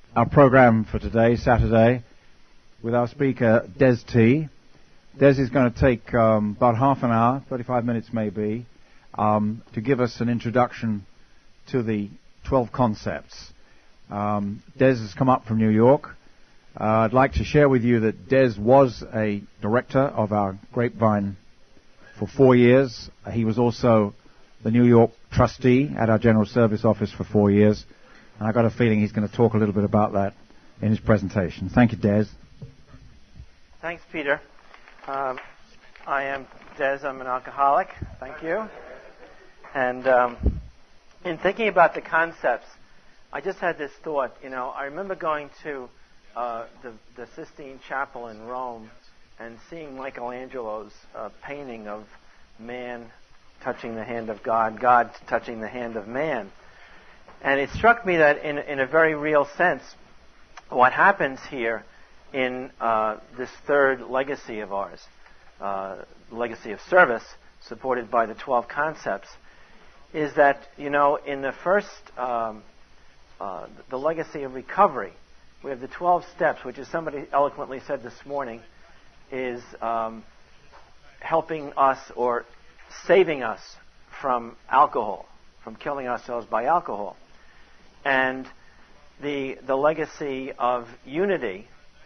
our program for today, Saturday, with our speaker, Des T. Des is going to take about half an hour, 35 minutes maybe, to give us an introduction to the 12 concepts. Des has come up from New York. I'd like to share with you that Des was a director of our Grapevine for 4 years. He was also the New York trustee at our General Service Office for 4 years. And I've got a feeling he's going to talk a little bit about that in his presentation. Thank you, Des. Thanks, Peter. I am Des. I'm an alcoholic. Thank you. And in thinking about the concepts, I just had this thought. I remember going to the Sistine Chapel in Rome and seeing Michelangelo's painting of man touching the hand of God, God touching the hand of man. And it struck me that in a very real sense, what happens here in this third legacy of ours, legacy of service, supported by the 12 concepts, is that, in the first, the legacy of recovery, we have the 12 steps, which, as somebody eloquently said this morning, is helping us or saving us from alcohol, from killing ourselves by alcohol. And the legacy of unity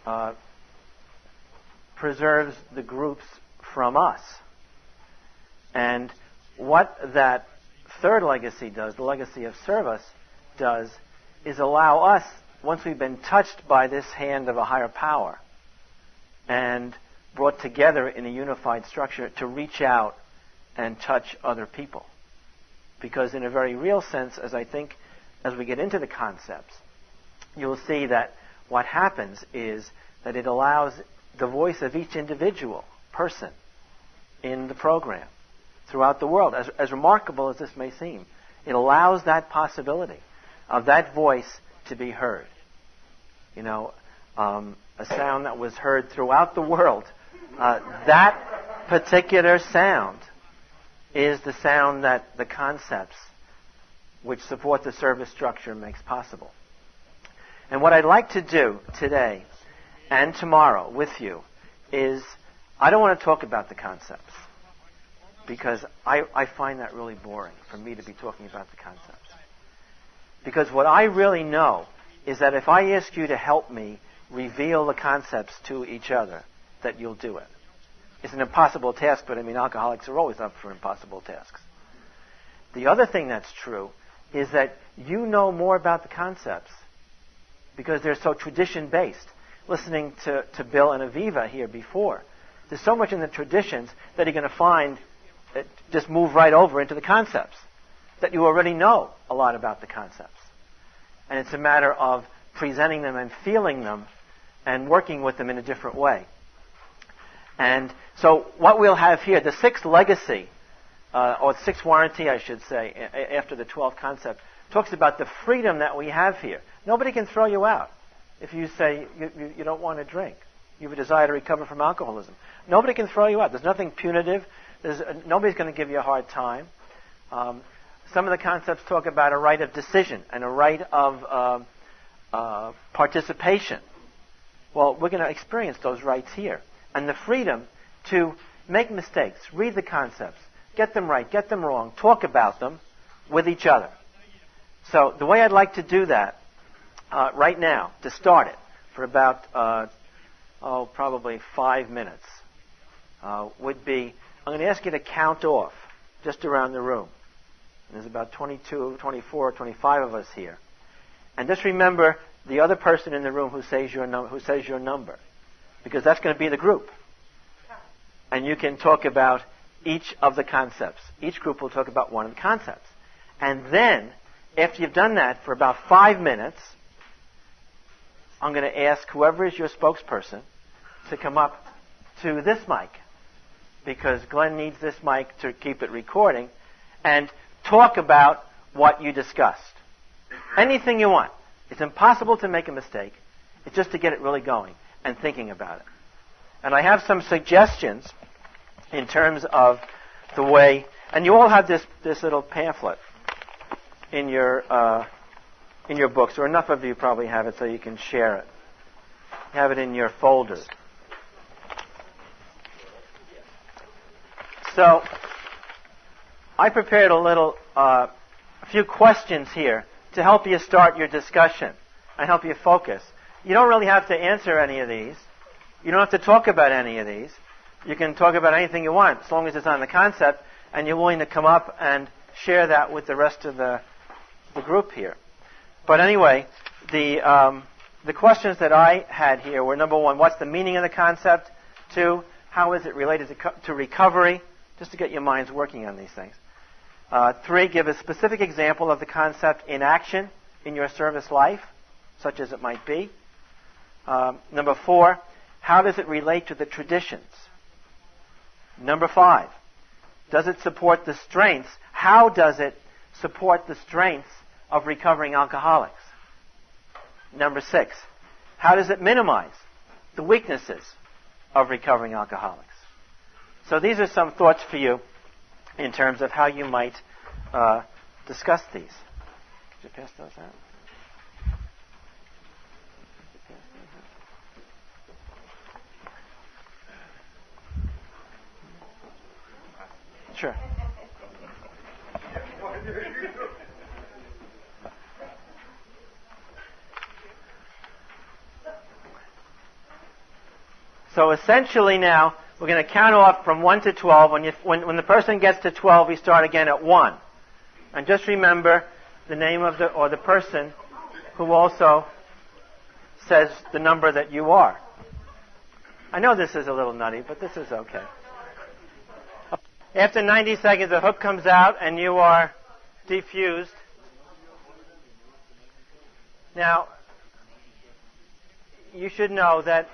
preserves the groups from us. And what that third legacy does, the legacy of service, does is allow us, once we've been touched by this hand of a higher power and brought together in a unified structure, to reach out and touch other people. Because in a very real sense, as we get into the concepts, you'll see that what happens is that it allows the voice of each individual person in the program throughout the world, as remarkable as this may seem, it allows that possibility of that voice to be heard. A sound that was heard throughout the world, that particular sound is the sound that the concepts which support the service structure makes possible. And what I'd like to do today and tomorrow with you is, I don't want to talk about the concepts, because I find that really boring for me to be talking about the concepts. Because what I really know is that if I ask you to help me reveal the concepts to each other, that you'll do it. It's an impossible task, but alcoholics are always up for impossible tasks. The other thing that's true is that you know more about the concepts because they're so tradition-based. Listening to Bill and Aviva here before, there's so much in the traditions that you're going to find that just move right over into the concepts, that you already know a lot about the concepts. And it's a matter of presenting them and feeling them and working with them in a different way. And so what we'll have here, the sixth legacy, or sixth warranty, I should say, after the 12 concepts, talks about the freedom that we have here. Nobody can throw you out if you say you don't want to drink. You have a desire to recover from alcoholism. Nobody can throw you out. There's nothing punitive. Nobody's going to give you a hard time. Some of the concepts talk about a right of decision and a right of participation. Well, we're going to experience those rights here. And the freedom to make mistakes, read the concepts, get them right, get them wrong, talk about them with each other. So the way I'd like to do that right now, to start it, for about, probably 5 minutes, would be, I'm going to ask you to count off just around the room. And there's about 22, 24, 25 of us here. And just remember the other person in the room who says your number. Because that's going to be the group. And you can talk about each of the concepts. Each group will talk about one of the concepts. And then, after you've done that for about 5 minutes, I'm going to ask whoever is your spokesperson to come up to this mic. Because Glenn needs this mic to keep it recording. And talk about what you discussed. Anything you want. It's impossible to make a mistake. It's just to get it really going and thinking about it. And I have some suggestions in terms of the way, and you all have this little pamphlet in your in your books, or enough of you probably have it so you can share it. You have it in your folders. So, I prepared a few questions here to help you start your discussion and help you focus. You don't really have to answer any of these. You don't have to talk about any of these. You can talk about anything you want, as long as it's on the concept, and you're willing to come up and share that with the rest of the group here. But anyway, the questions that I had here were, number one, what's the meaning of the concept? Two, how is it related to recovery? Just to get your minds working on these things. Three, give a specific example of the concept in action in your service life, such as it might be. Number four, how does it relate to the traditions? Number five, does it support the strengths? How does it support the strengths of recovering alcoholics? Number six, how does it minimize the weaknesses of recovering alcoholics? So these are some thoughts for you in terms of how you might discuss these. Could you pass those out? Sure. So essentially now, we're going to count off from 1 to 12. When the person gets to 12, we start again at 1. And just remember the name of the person who also says the number that you are. I know this is a little nutty, but this is okay. After 90 seconds, the hook comes out and you are defused. Now, you should know that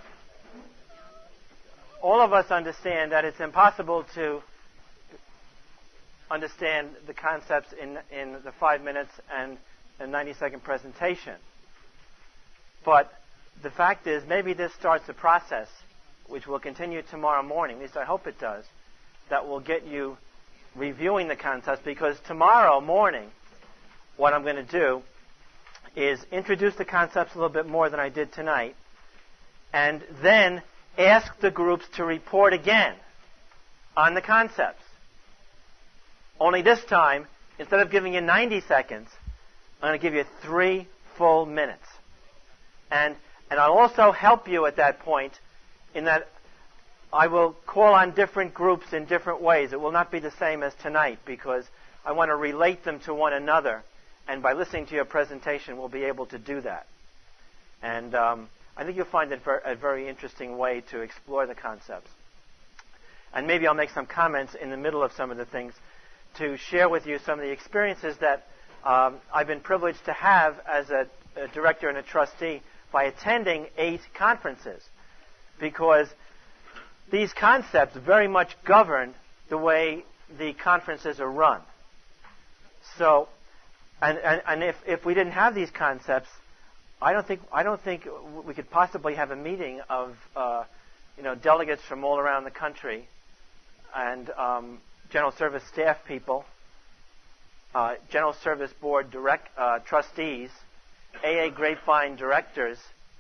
all of us understand that it's impossible to understand the concepts in the 5 minutes and a 90-second presentation. But the fact is, maybe this starts a process which will continue tomorrow morning, at least I hope it does, that will get you reviewing the concepts, because tomorrow morning, what I'm going to do is introduce the concepts a little bit more than I did tonight, and then ask the groups to report again on the concepts. Only this time, instead of giving you 90 seconds, I'm going to give you 3 full minutes. And I'll also help you at that point in that I will call on different groups in different ways. It will not be the same as tonight, because I want to relate them to one another. And by listening to your presentation, we'll be able to do that. And I think you'll find it a very interesting way to explore the concepts. And maybe I'll make some comments in the middle of some of the things to share with you some of the experiences that I've been privileged to have as a director and a trustee by attending 8 conferences. Because these concepts very much govern the way the conferences are run. So, and if we didn't have these concepts, I don't think we could possibly have a meeting of delegates from all around the country, and general service staff people, general service board trustees, AA Grapevine directors,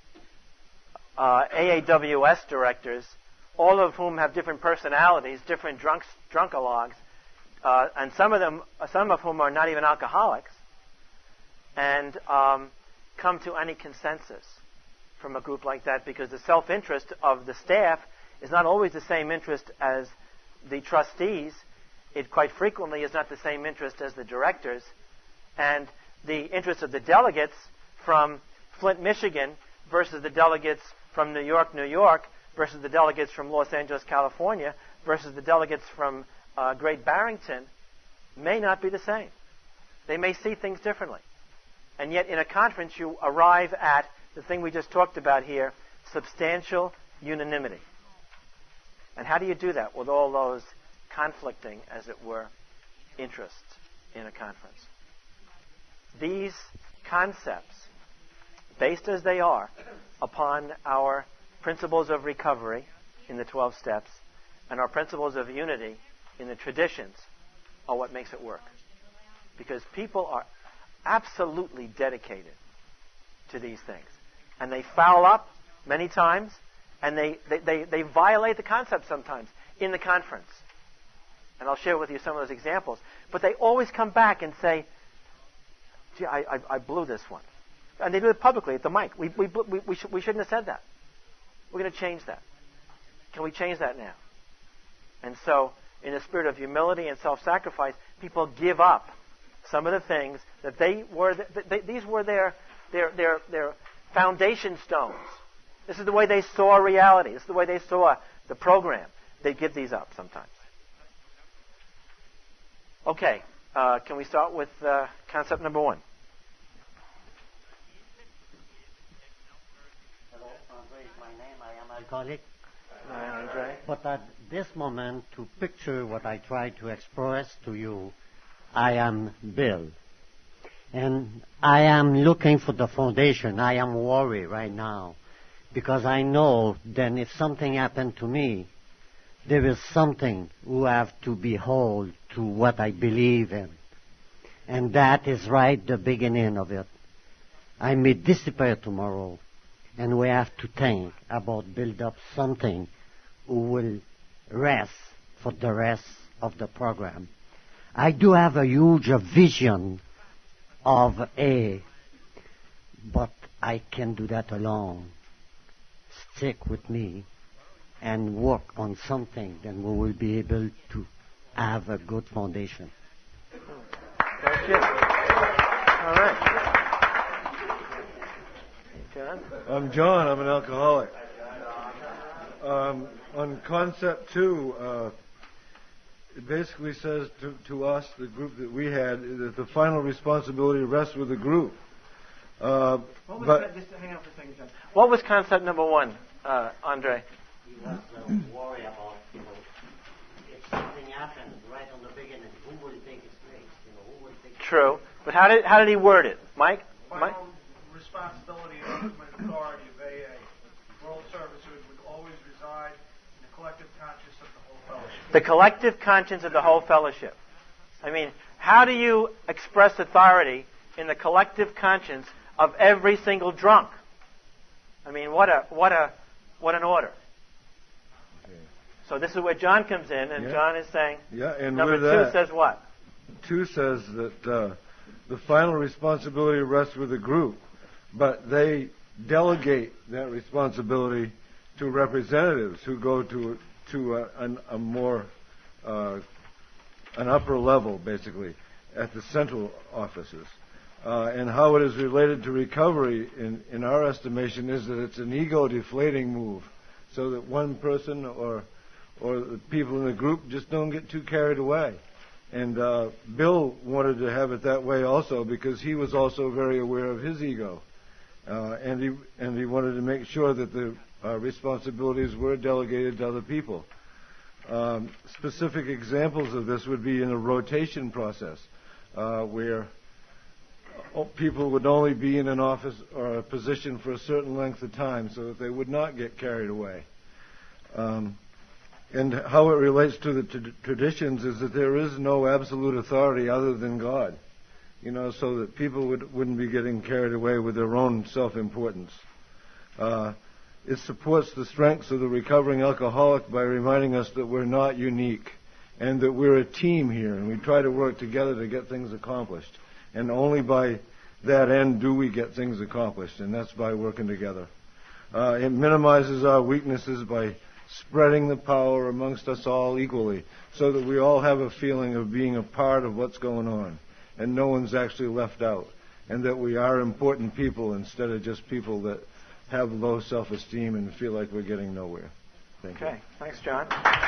AAWS directors, all of whom have different personalities, different drunkalogs, and some of whom are not even alcoholics, and come to any consensus from a group like that, because the self-interest of the staff is not always the same interest as the trustees. It quite frequently is not the same interest as the directors. And the interest of the delegates from Flint, Michigan versus the delegates from New York, New York, versus the delegates from Los Angeles, California, versus the delegates from Great Barrington may not be the same. They may see things differently. And yet in a conference you arrive at the thing we just talked about here, substantial unanimity. And how do you do that with all those conflicting, as it were, interests in a conference? These concepts, based as they are upon our principles of recovery in the 12 steps and our principles of unity in the traditions, are what makes it work. Because people absolutely dedicated to these things. And they foul up many times, and they violate the concept sometimes in the conference. And I'll share with you some of those examples. But they always come back and say, gee, I blew this one. And they do it publicly at the mic. We shouldn't have said that. We're going to change that. Can we change that now? And so, in a spirit of humility and self-sacrifice, people give up some of the things that these were their foundation stones. This is the way they saw reality. This is the way they saw the program. They give these up sometimes. Okay, can we start with concept number 1? Hello, Andre is my name. I am alcoholic. Hi, Andre. But at this moment, to picture what I try to express to you, I am Bill. And I am looking for the foundation. I am worried right now. Because I know then if something happened to me, there is something who have to behold to what I believe in. And that is right the beginning of it. I may disappear tomorrow, and we have to think about build up something who will rest for the rest of the program. I do have a huge vision of but I can do that alone. Stick with me and work on something, then we will be able to have a good foundation. Thank you. All right. John? I'm John. I'm an alcoholic. On concept 2, it basically says to us, the group that we had, that the final responsibility rests with the group. Just hang on for a second, John. What was concept number 1, Andre? He was worried about, if something happens right on the beginning, who will take his place? Who will take True. But how did he word it? Mike? Final responsibility and ultimate authority of AA. World Servicehood would always reside in the collective conscience of the whole fellowship. The collective conscience of the whole fellowship. I mean, how do you express authority in the collective conscience of every single drunk? I mean, what an order. So this is where John comes in, and John is saying, and number with that, 2 says what? 2 says that the final responsibility rests with the group, but they delegate that responsibility to representatives who go to a more an upper level, basically, at the central offices. And how it is related to recovery, in our estimation, is that it's an ego-deflating move, so that one person or the people in the group just don't get too carried away. And Bill wanted to have it that way also, because he was also very aware of his ego, and he wanted to make sure that the responsibilities were delegated to other people. Specific examples of this would be in a rotation process, where people would only be in an office or a position for a certain length of time so that they would not get carried away. And how it relates to the traditions is that there is no absolute authority other than God, so that people wouldn't be getting carried away with their own self-importance. It supports the strengths of the recovering alcoholic by reminding us that we're not unique and that we're a team here, and we try to work together to get things accomplished. And only by that end do we get things accomplished, and that's by working together. It minimizes our weaknesses by spreading the power amongst us all equally, so that we all have a feeling of being a part of what's going on, and no one's actually left out, and that we are important people instead of just people that have low self-esteem and feel like we're getting nowhere. Thank you. Okay, thanks, John.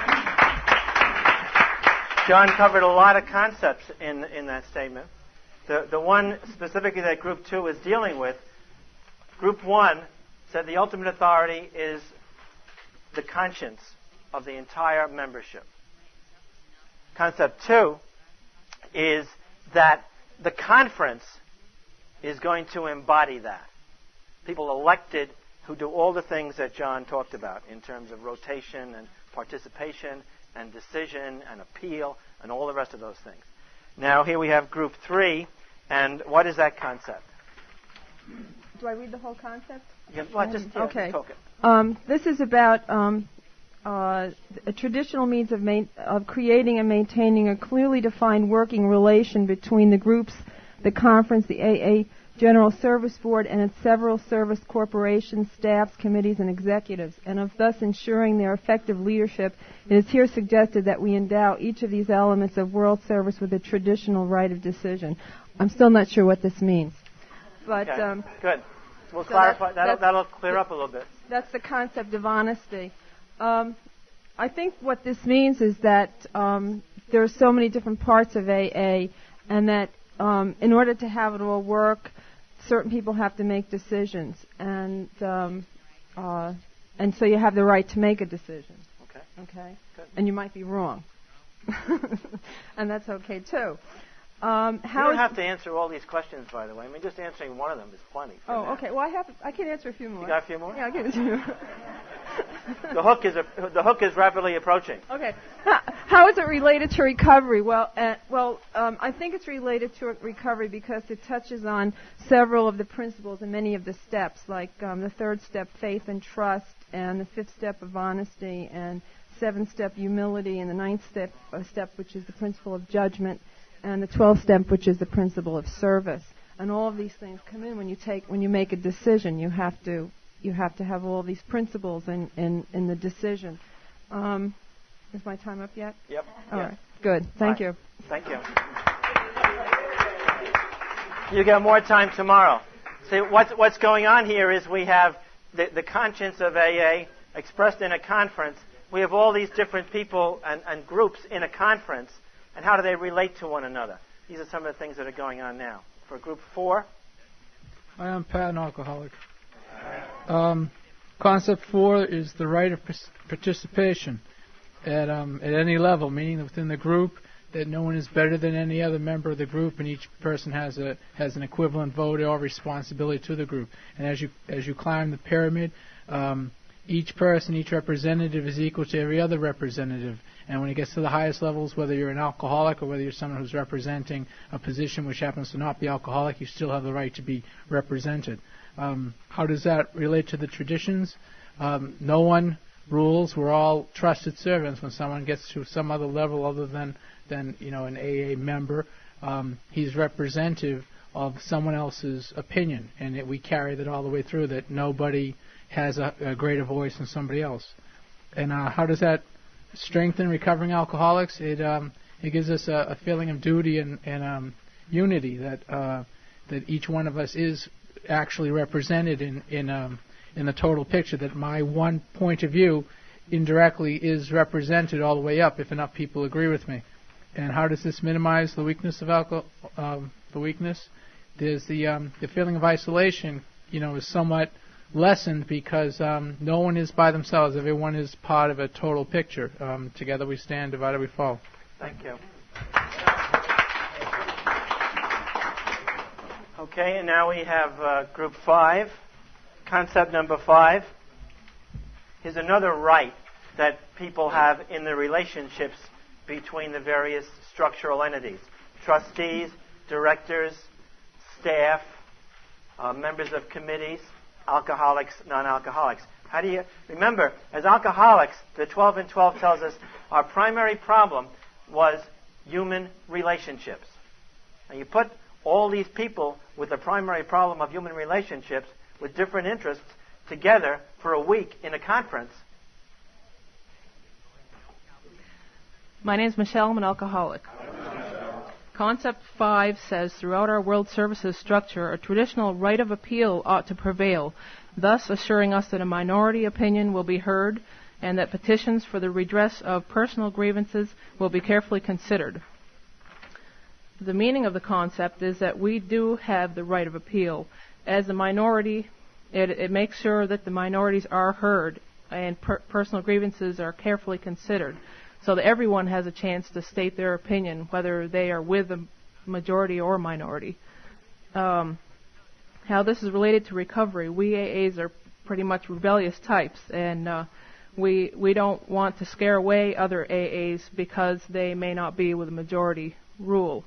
John covered a lot of concepts in that statement. The one specifically that Group 2 is dealing with, Group 1 said the ultimate authority is the conscience of the entire membership. Concept 2 is that the conference is going to embody that. People elected who do all the things that John talked about in terms of rotation and participation and decision and appeal and all the rest of those things. Now here we have Group 3, And what is that concept? Do I read the whole concept? Okay. Talk it. This is about a traditional means of creating and maintaining a clearly defined working relation between the groups, the conference, the AA General Service Board, and its several service corporations, staffs, committees, and executives, and of thus ensuring their effective leadership. It is here suggested that we endow each of these elements of world service with a traditional right of decision. I'm still not sure what this means. But good. We'll clarify. That'll clear up a little bit. That's the concept of honesty. I think what this means is that there are so many different parts of AA, and that in order to have it all work, certain people have to make decisions, and so you have the right to make a decision. Okay. Good. And you might be wrong, and that's okay too. You don't have to answer all these questions, by the way. I mean, just answering one of them is plenty. Okay. Well, I can answer a few more. You got a few more? Yeah, I can answer a few more. The hook is rapidly approaching. Okay. How is it related to recovery? Well, I think it's related to recovery because it touches on several of the principles and many of the steps, like the third step, faith and trust, and the fifth step of honesty, and seventh step, humility, and the ninth step, which is the principle of judgment, and the 12th step, which is the principle of service. And all of these things come in when you make a decision. You have to have all these principles in the decision. Is my time up yet? Yep. All right. Good. Thank you. Thank you. You got more time tomorrow. See, what's going on here is we have the conscience of AA expressed in a conference. We have all these different people and groups in a conference, and how do they relate to one another? These are some of the things that are going on now. For Group 4. Hi, I'm Pat, an alcoholic. Concept 4 is the right of participation at any level, meaning within the group that no one is better than any other member of the group, and each person has an equivalent vote or responsibility to the group. And as you climb the pyramid, each person, each representative is equal to every other representative. And when it gets to the highest levels, whether you're an alcoholic or whether you're someone who's representing a position which happens to not be alcoholic, you still have the right to be represented. How does that relate to the traditions? No one rules. We're all trusted servants. When someone gets to some other level other than an AA member, he's representative of someone else's opinion, and we carry that all the way through, that nobody has a greater voice than somebody else. And how does that strengthen recovering alcoholics? It gives us a feeling of duty and unity, that each one of us is actually represented in the total picture, that my one point of view indirectly is represented all the way up if enough people agree with me. And how does this minimize the weakness of the weakness? There's the feeling of isolation, is somewhat lessened because no one is by themselves. Everyone is part of a total picture. Together we stand, divided we fall. Thank you. Okay, and now we have Group 5. Concept number 5 is another right that people have in the relationships between the various structural entities. Trustees, directors, staff, members of committees, alcoholics, non-alcoholics. How do you remember, as alcoholics, the 12 and 12 tells us our primary problem was human relationships. And you put all these people with the primary problem of human relationships with different interests together for a week in a conference. My name is Michelle. I'm an alcoholic. Concept 5 says, throughout our world services structure, a traditional right of appeal ought to prevail, thus assuring us that a minority opinion will be heard and that petitions for the redress of personal grievances will be carefully considered. The meaning of the concept is that we do have the right of appeal. As a minority, it makes sure that the minorities are heard and personal grievances are carefully considered, so that everyone has a chance to state their opinion, whether they are with the majority or minority. How this is related to recovery, we AAs are pretty much rebellious types, and we don't want to scare away other AAs because they may not be with a majority rule.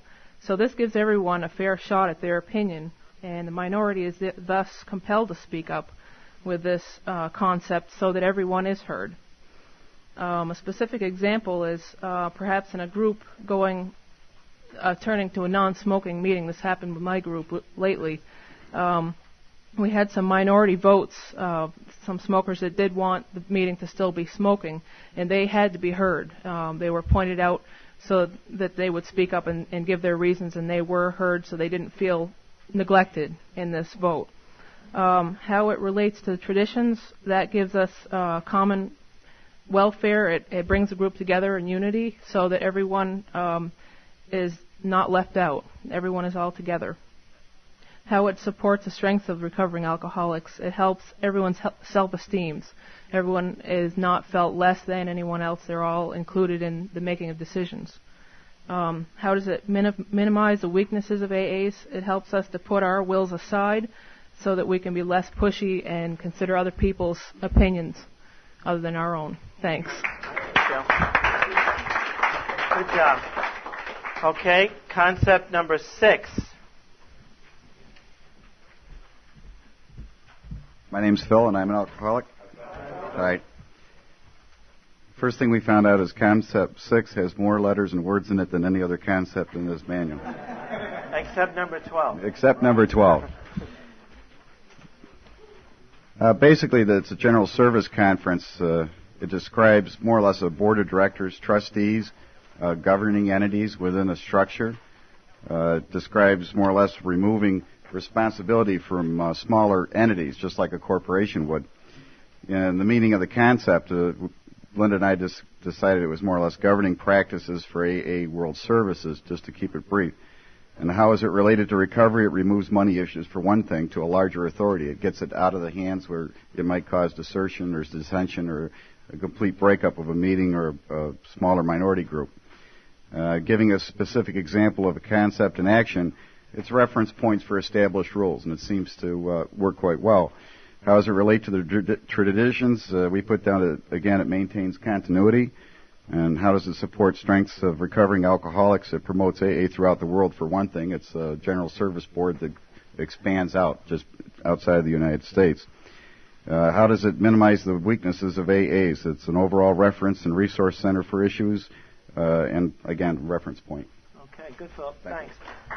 So this gives everyone a fair shot at their opinion, and the minority is thus compelled to speak up with this concept so that everyone is heard. A specific example is perhaps in a group turning to a non-smoking meeting. This happened with my group lately. We had some minority votes, some smokers that did want the meeting to still be smoking, and they had to be heard. They were pointed out so that they would speak up and give their reasons, and they were heard so they didn't feel neglected in this vote. How it relates to the traditions, that gives us common welfare. It brings the group together in unity so that everyone is not left out. Everyone is all together. How it supports the strength of recovering alcoholics. It helps everyone's self-esteem. Everyone is not felt less than anyone else. They're all included in the making of decisions. How does it minimize the weaknesses of AAs? It helps us to put our wills aside so that we can be less pushy and consider other people's opinions other than our own. Thanks. Good job. Okay, concept number 6. My name's Phil, and I'm an alcoholic. All right. First thing we found out is concept 6 has more letters and words in it than any other concept in this manual. Except number 12. Except number 12. Basically, it's a general service conference. It describes more or less a board of directors, trustees, governing entities within a structure. It describes more or less removing responsibility from smaller entities, just like a corporation would. And the meaning of the concept, Linda and I just decided it was more or less governing practices for AA World Services, just to keep it brief. And how is it related to recovery? It removes money issues, for one thing, to a larger authority. It gets it out of the hands where it might cause desertion or dissension or a complete breakup of a meeting or a smaller minority group. Giving a specific example of a concept in action, it's reference points for established rules, and it seems to work quite well. How does it relate to the traditions? We put down that, again, it maintains continuity. And how does it support strengths of recovering alcoholics? It promotes AA throughout the world, for one thing. It's a general service board that expands out, just outside of the United States. How does it minimize the weaknesses of AAs? It's an overall reference and resource center for issues, and, again, reference point. Okay, good, Philip. Thanks.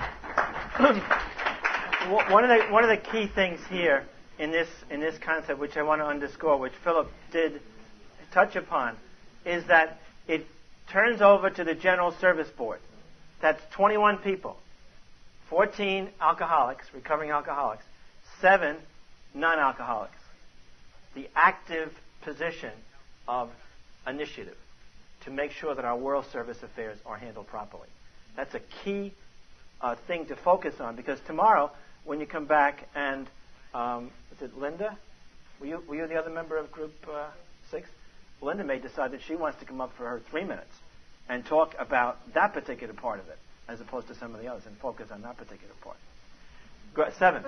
One of the key things here in this concept, which I want to underscore, which Philip did touch upon, is that it turns over to the General Service Board. That's 21 people, 14 alcoholics, recovering alcoholics, 7 non-alcoholics. The active position of initiative to make sure that our world service affairs are handled properly. That's a key thing to focus on, because tomorrow, when you come back and, is it Linda? Were you the other member of Group 6? Linda may decide that she wants to come up for her 3 minutes and talk about that particular part of it, as opposed to some of the others, and focus on that particular part. 7.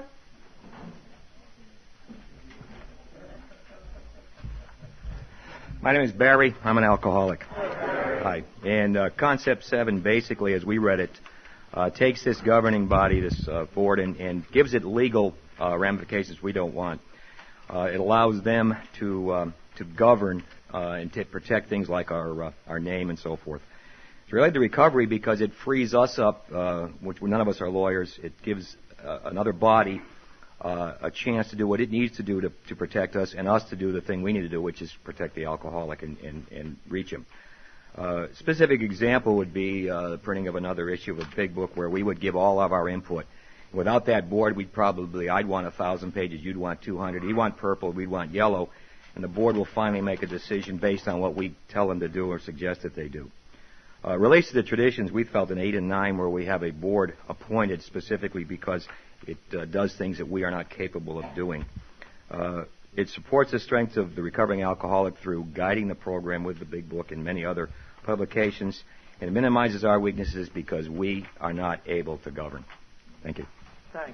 My name is Barry. I'm an alcoholic. Hi. And Concept 7, basically, as we read it, takes this governing body, this board, and gives it legal ramifications we don't want. It allows them to govern and to protect things like our name and so forth. It's related to recovery because it frees us up, which none of us are lawyers. It gives another body a chance to do what it needs to do to protect us, and us to do the thing we need to do, which is protect the alcoholic and reach him. Specific example would be the printing of another issue of a big book where we would give all of our input. Without that board, I'd want 1,000 pages, you'd want 200, he'd want purple, we'd want yellow, and the board will finally make a decision based on what we tell them to do or suggest that they do. Relates to the traditions, we felt in 8 and 9 where we have a board appointed specifically because it does things that we are not capable of doing. It supports the strength of the recovering alcoholic through guiding the program with the big book and many other publications, and it minimizes our weaknesses because we are not able to govern. Thank you. Thanks.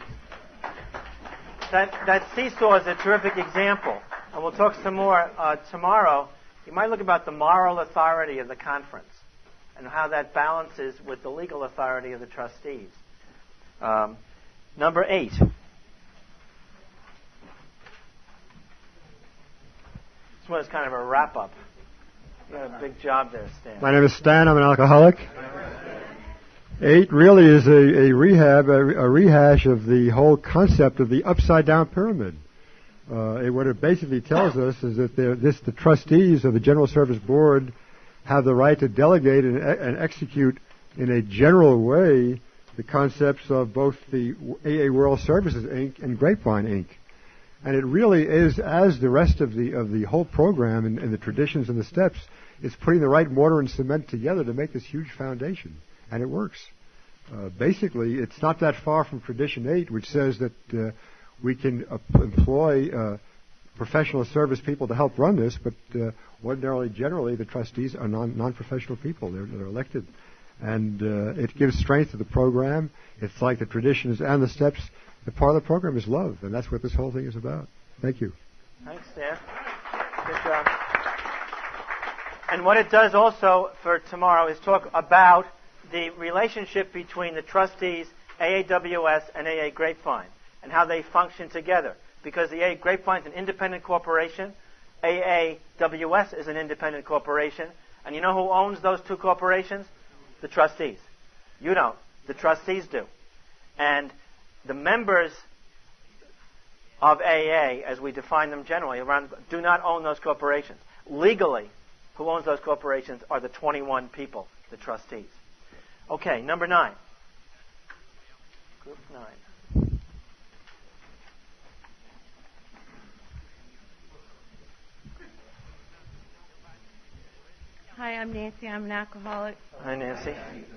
That seesaw is a terrific example, and we'll talk some more tomorrow. You might look about the moral authority of the conference. and how that balances with the legal authority of the trustees. Number 8. This one is kind of a wrap-up. You got a big job there, Stan. My name is Stan. I'm an alcoholic. 8 really is a rehash of the whole concept of the upside-down pyramid. What it basically tells us is that the trustees of the General Service Board have the right to delegate and execute in a general way the concepts of both the AA World Services, Inc. and Grapevine, Inc. And it really is, as the rest of the whole program and the traditions and the steps, it's putting the right mortar and cement together to make this huge foundation. And it works. Basically, it's not that far from Tradition 8, which says that we can employ professional service people to help run this, but ordinarily, generally, the trustees are non-professional people. They're elected. And it gives strength to the program. It's like the traditions and the steps. The part of the program is love, and that's what this whole thing is about. Thank you. Thanks, Dan. Good job. And what it does also for tomorrow is talk about the relationship between the trustees, AAWS, and AA Grapevine, and how they function together. Because the AA Grapevine is an independent corporation, AAWS is an independent corporation, and you know who owns those two corporations? The trustees. You don't. The trustees do. And the members of AA, as we define them generally, do not own those corporations. Legally, who owns those corporations are the 21 people, the trustees. Okay, number 9. Group 9. Hi, I'm Nancy. I'm an alcoholic. Hi, Nancy.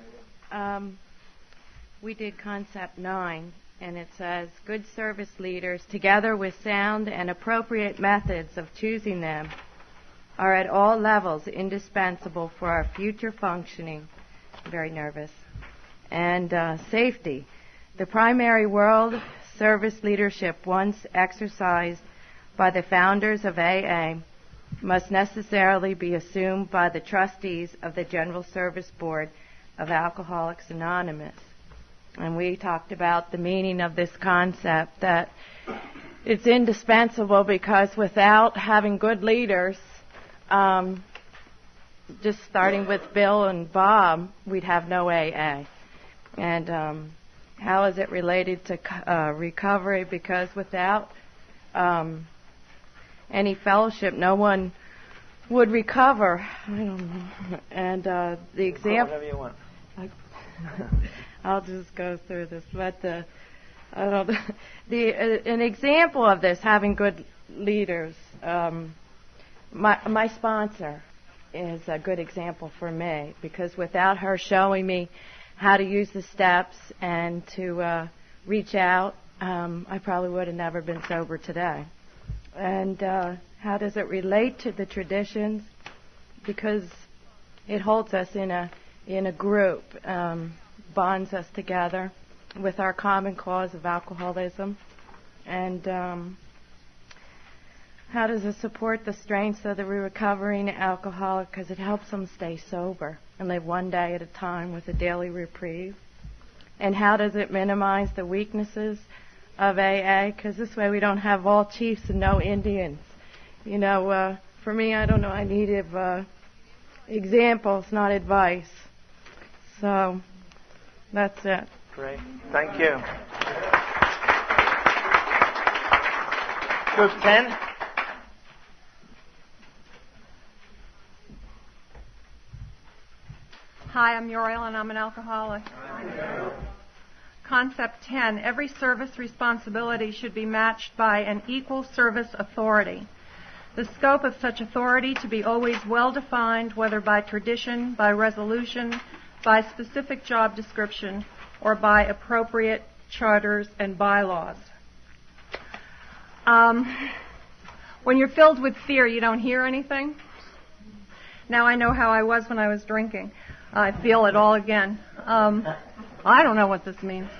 We did Concept 9, and it says, good service leaders, together with sound and appropriate methods of choosing them, are at all levels indispensable for our future functioning. I'm very nervous. And safety. The primary world service leadership once exercised by the founders of AA must necessarily be assumed by the trustees of the General Service Board of Alcoholics Anonymous. And we talked about the meaning of this concept, that it's indispensable because without having good leaders, just starting with Bill and Bob, we'd have no AA. And how is it related to recovery? Because without any fellowship, no one would recover. I don't know. And the example. Whatever you want. I'll just go through this, but an example of this, having good leaders. My sponsor is a good example for me, because without her showing me how to use the steps and to reach out, I probably would have never been sober today. And how does it relate to the traditions? Because it holds us in a group, bonds us together with our common cause of alcoholism. And how does it support the strengths of the recovering alcoholic? Because it helps them stay sober and live one day at a time with a daily reprieve. And how does it minimize the weaknesses of AA? Because this way we don't have all chiefs and no Indians. You know, for me, I don't know, I need examples, not advice. So that's it. Great. Thank you. Group 10. Hi, I'm Muriel, and I'm an alcoholic. Concept 10. Every service responsibility should be matched by an equal service authority. The scope of such authority to be always well defined, whether by tradition, by resolution, by specific job description, or by appropriate charters and bylaws. When you're filled with fear, you don't hear anything. Now I know how I was when I was drinking. I feel it all again. I don't know what this means.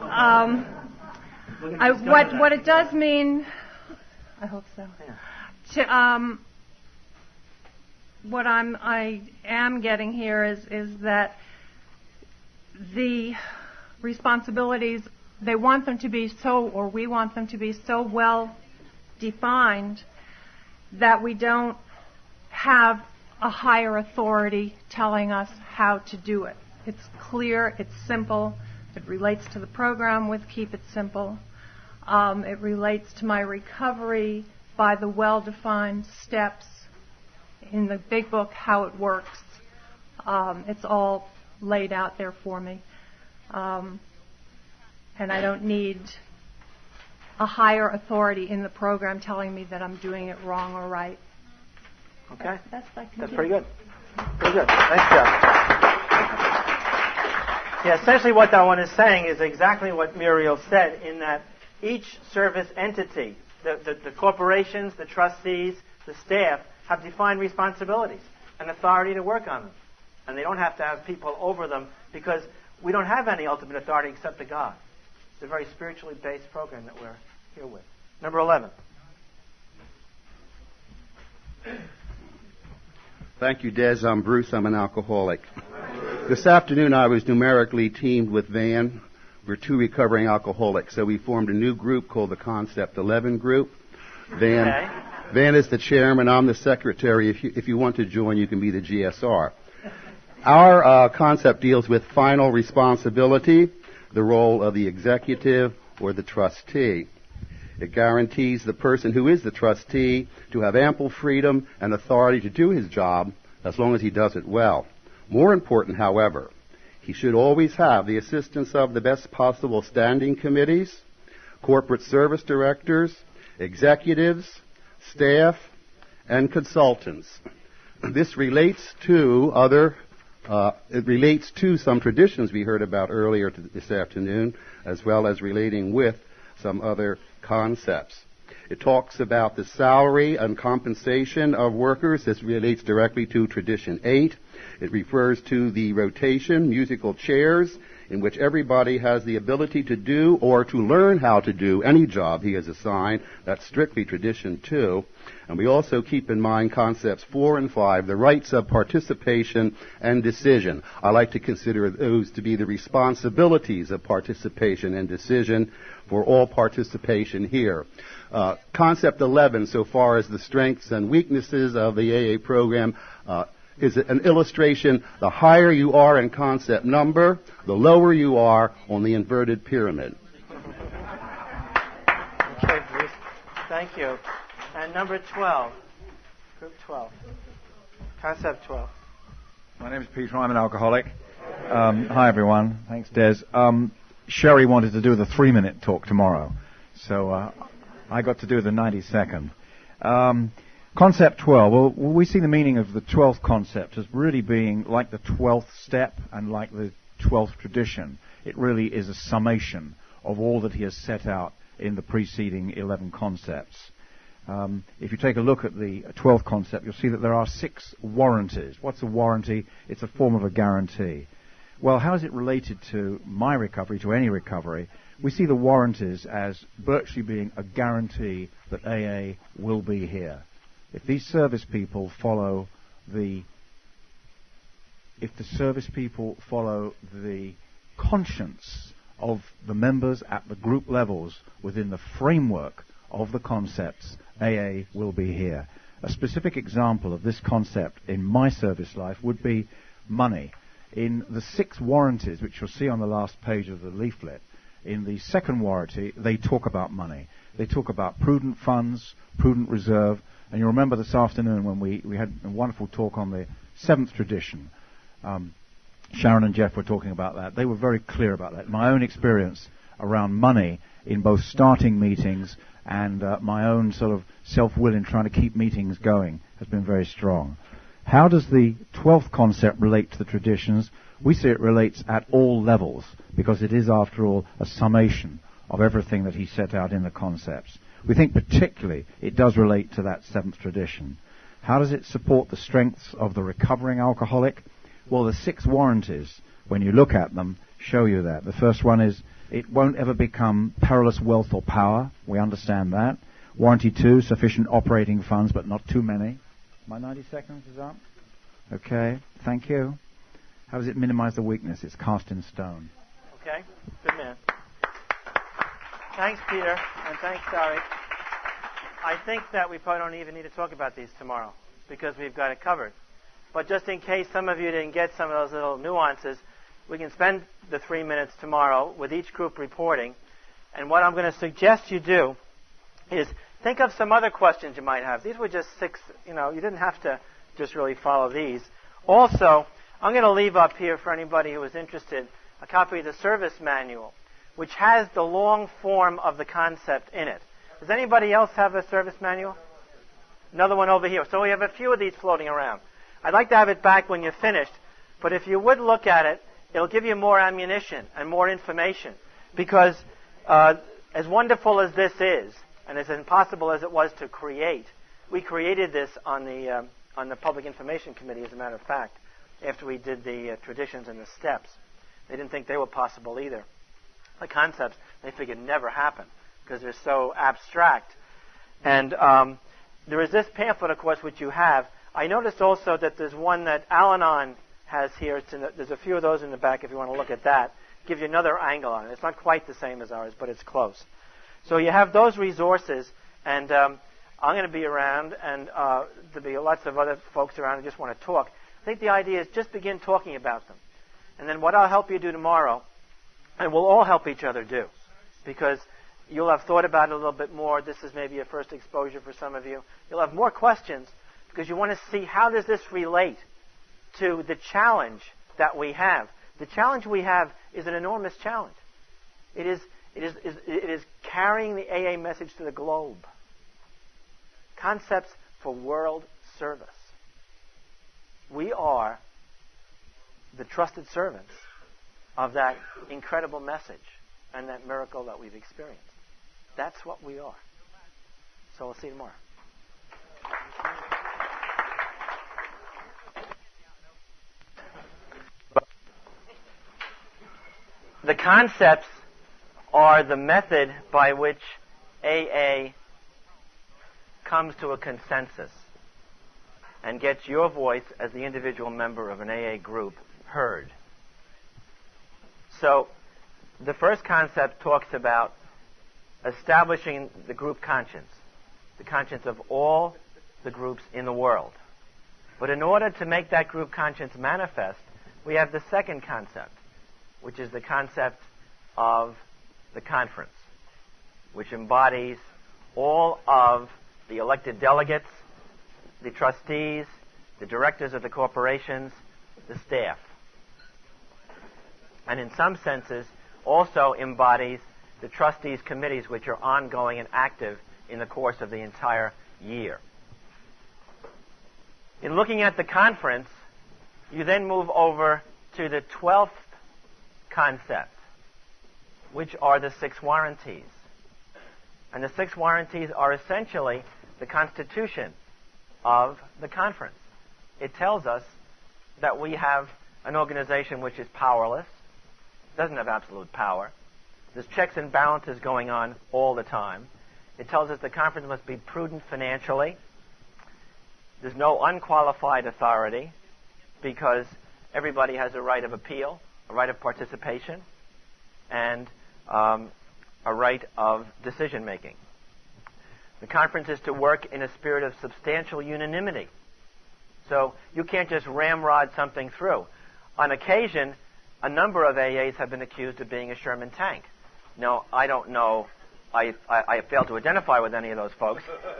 What it does mean, I hope so. what I am getting here is that the responsibilities, they want them to be so, or we want them to be so well defined that we don't have a higher authority telling us how to do it. It's clear, it's simple, it relates to the program with Keep It Simple. It relates to my recovery by the well-defined steps in the big book, How It Works. It's all laid out there for me. And I don't need a higher authority in the program telling me that I'm doing it wrong or right. Okay. That's pretty good. Pretty good. Nice job. Yeah, essentially what that one is saying is exactly what Muriel said, in that each service entity, the corporations, the trustees, the staff, have defined responsibilities and authority to work on them. And they don't have to have people over them, because we don't have any ultimate authority except the God. It's a very spiritually based program that we're here with. Number 11. Thank you, Des. I'm Bruce. I'm an alcoholic. This afternoon I was numerically teamed with Van. We're two recovering alcoholics, so we formed a new group called the Concept 11 Group. Van is the chairman. I'm the secretary. If you want to join, you can be the GSR. Our concept deals with final responsibility, the role of the executive or the trustee. It guarantees the person who is the trustee to have ample freedom and authority to do his job as long as he does it well. More important, however, he should always have the assistance of the best possible standing committees, corporate service directors, executives, staff, and consultants. This relates to some traditions we heard about earlier this afternoon, as well as relating with some other concepts. It talks about the salary and compensation of workers. This relates directly to Tradition 8. It refers to the rotation, musical chairs, in which everybody has the ability to do or to learn how to do any job he is assigned. That's strictly Tradition 2. And we also keep in mind concepts 4 and 5, the rights of participation and decision. I like to consider those to be the responsibilities of participation and decision for all participation here. Concept 11, so far as the strengths and weaknesses of the AA program, is an illustration. The higher you are in concept number, the lower you are on the inverted pyramid. Okay, Bruce. Thank you. And number 12. Group 12. Concept 12. My name is Peter. I'm an alcoholic. Hi, everyone. Thanks, Des. Sherry wanted to do the 3-minute talk tomorrow, so I got to do the 90-second. Concept 12. Well, we see the meaning of the 12th concept as really being like the 12th step and like the 12th tradition. It really is a summation of all that he has set out in the preceding 11 concepts. If you take a look at the 12th concept, you'll see that there are 6 warranties. What's a warranty? It's a form of a guarantee. Well, how is it related to my recovery, to any recovery? We see the warranties as virtually being a guarantee that AA will be here. If these service people follow the conscience of the members at the group levels within the framework of the concepts, AA will be here. A specific example of this concept in my service life would be money. In the 6 warranties, which you'll see on the last page of the leaflet, in the second warranty, they talk about money. They talk about prudent funds, prudent reserve, and you'll remember this afternoon when we had a wonderful talk on the 7th tradition. Sharon and Jeff were talking about that. They were very clear about that. My own experience around money in both starting meetings and my own sort of self-will in trying to keep meetings going has been very strong. How does the 12th concept relate to the traditions? We see it relates at all levels, because it is, after all, a summation of everything that he set out in the concepts. We think particularly it does relate to that 7th tradition. How does it support the strengths of the recovering alcoholic? Well, the 6 warranties, when you look at them, show you that. The first one is, it won't ever become perilous wealth or power. We understand that. Warranty 2, sufficient operating funds, but not too many. My 90 seconds is up. Okay, thank you. How does it minimize the weakness? It's cast in stone. Okay, good man. Thanks, Peter, and thanks, Ari. I think that we probably don't even need to talk about these tomorrow because we've got it covered. But just in case some of you didn't get some of those little nuances, we can spend the 3 minutes tomorrow with each group reporting. And what I'm going to suggest you do is think of some other questions you might have. These were just 6, you didn't have to just really follow these. Also, I'm going to leave up here for anybody who is interested a copy of the service manual, which has the long form of the concept in it. Does anybody else have a service manual? Another one over here. So we have a few of these floating around. I'd like to have it back when you're finished, but if you would look at it, it'll give you more ammunition and more information. Because as wonderful as this is, and as impossible as it was to create, we created this on the Public Information Committee, as a matter of fact, after we did the traditions and the steps. They didn't think they were possible either. The concepts, they figured never happen because they're so abstract. And there is this pamphlet, of course, which you have. I noticed also that there's one that Al-Anon has here. There's a few of those in the back if you want to look at that. Give you another angle on it. It's not quite the same as ours, but it's close. So you have those resources, and I'm going to be around, and there'll be lots of other folks around who just want to talk. I think the idea is just begin talking about them. And then what I'll help you do tomorrow, and we'll all help each other do, because you'll have thought about it a little bit more. This is maybe a first exposure for some of you. You'll have more questions because you want to see how does this relate to the challenge that we have. The challenge we have is an enormous challenge. It is carrying the AA message to the globe. Concepts for world service. We are the trusted servants of that incredible message and that miracle that we've experienced. That's what we are. So we'll see you tomorrow. The concepts are the method by which AA comes to a consensus and gets your voice as the individual member of an AA group heard. So, the first concept talks about establishing the group conscience, the conscience of all the groups in the world. But in order to make that group conscience manifest, we have the second concept, which is the concept of the conference, which embodies all of the elected delegates, the trustees, the directors of the corporations, the staff. And in some senses, also embodies the trustees' committees, which are ongoing and active in the course of the entire year. In looking at the conference, you then move over to the 12th concept, which are the 6 warranties. And the 6 warranties are essentially the constitution of the conference. It tells us that we have an organization which is powerless, doesn't have absolute power. There's checks and balances going on all the time. It tells us the conference must be prudent financially. There's no unqualified authority because everybody has a right of appeal, a right of participation, and a right of decision-making. The conference is to work in a spirit of substantial unanimity. So you can't just ramrod something through. On occasion, a number of AAs have been accused of being a Sherman tank. Now, I don't know. I failed to identify with any of those folks.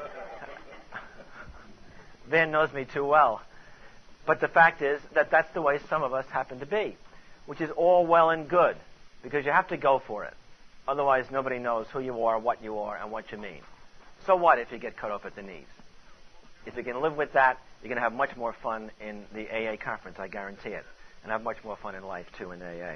Van knows me too well. But the fact is that that's the way some of us happen to be, which is all well and good, because you have to go for it. Otherwise, nobody knows who you are, what you are, and what you mean. So what if you get cut off at the knees? If you can live with that, you're going to have much more fun in the AA conference, I guarantee it, and have much more fun in life, too, in AA.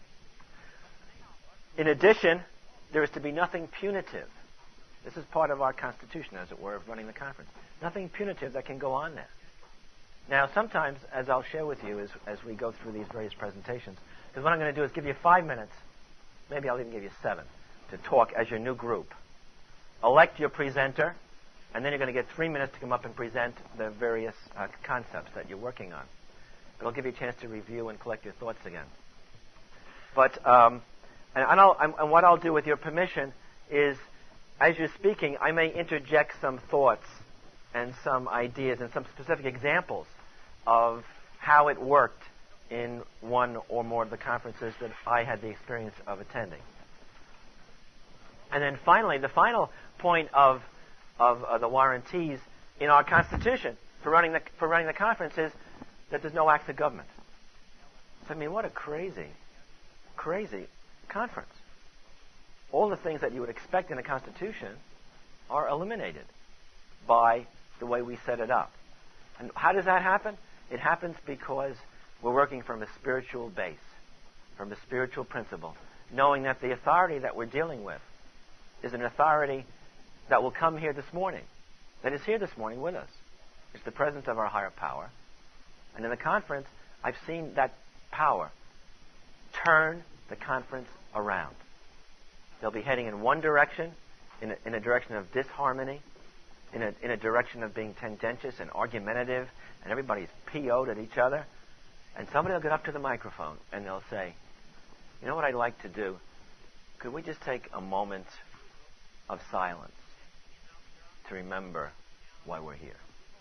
In addition, there is to be nothing punitive. This is part of our constitution, as it were, of running the conference. Nothing punitive that can go on there. Now, sometimes, as I'll share with you as we go through these various presentations, because what I'm going to do is give you 5 minutes, maybe I'll even give you 7, to talk as your new group. Elect your presenter And then you're going to get 3 minutes to come up and present the various concepts that you're working on. It'll give you a chance to review and collect your thoughts again. But and what I'll do with your permission is, as you're speaking, I may interject some thoughts and some ideas and some specific examples of how it worked in one or more of the conferences that I had the experience of attending. And then finally, the final point of the warranties in our Constitution for running the conference is that there's no acts of government. So, I mean, what a crazy conference. All the things that you would expect in a Constitution are eliminated by the way we set it up. And how does that happen? It happens because we're working from a spiritual base, from a spiritual principle, knowing that the authority that we're dealing with is an authority that will come here this morning, that is here this morning with us. It's the presence of our higher power. And in the conference, I've seen that power turn the conference around. They'll be heading in one direction, in a direction of disharmony, in a direction of being tendentious and argumentative, and everybody's PO'd at each other. And somebody will get up to the microphone and they'll say, you know what I'd like to do? Could we just take a moment of silence to remember why we're here?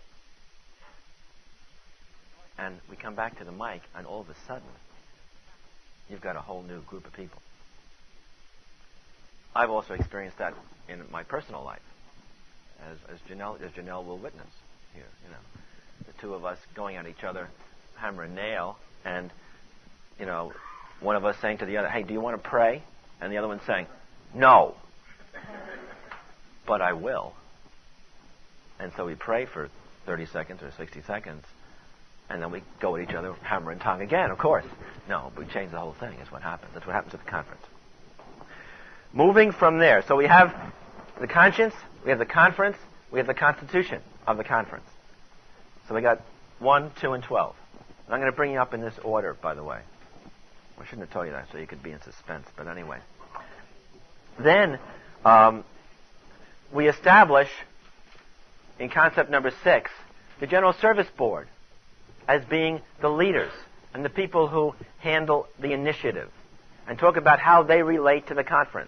And we come back to the mic, and all of a sudden, you've got a whole new group of people. I've also experienced that in my personal life, as Janelle will witness here. You know, the two of us going at each other, hammer and nail, and you know, one of us saying to the other, "Hey, do you want to pray?" And the other one saying, "No, but I will." And so we pray for 30 seconds or 60 seconds, and then we go at each other, hammer and tongue again, of course. No, we change the whole thing is what happens. That's what happens at the conference. Moving from there. So we have the conscience, we have the conference, we have the constitution of the conference. So we got 1, 2, and 12. And I'm going to bring you up in this order, by the way. I shouldn't have told you that so you could be in suspense, but anyway. Then we establish, in concept number 6, the General Service Board as being the leaders and the people who handle the initiative, and talk about how they relate to the conference.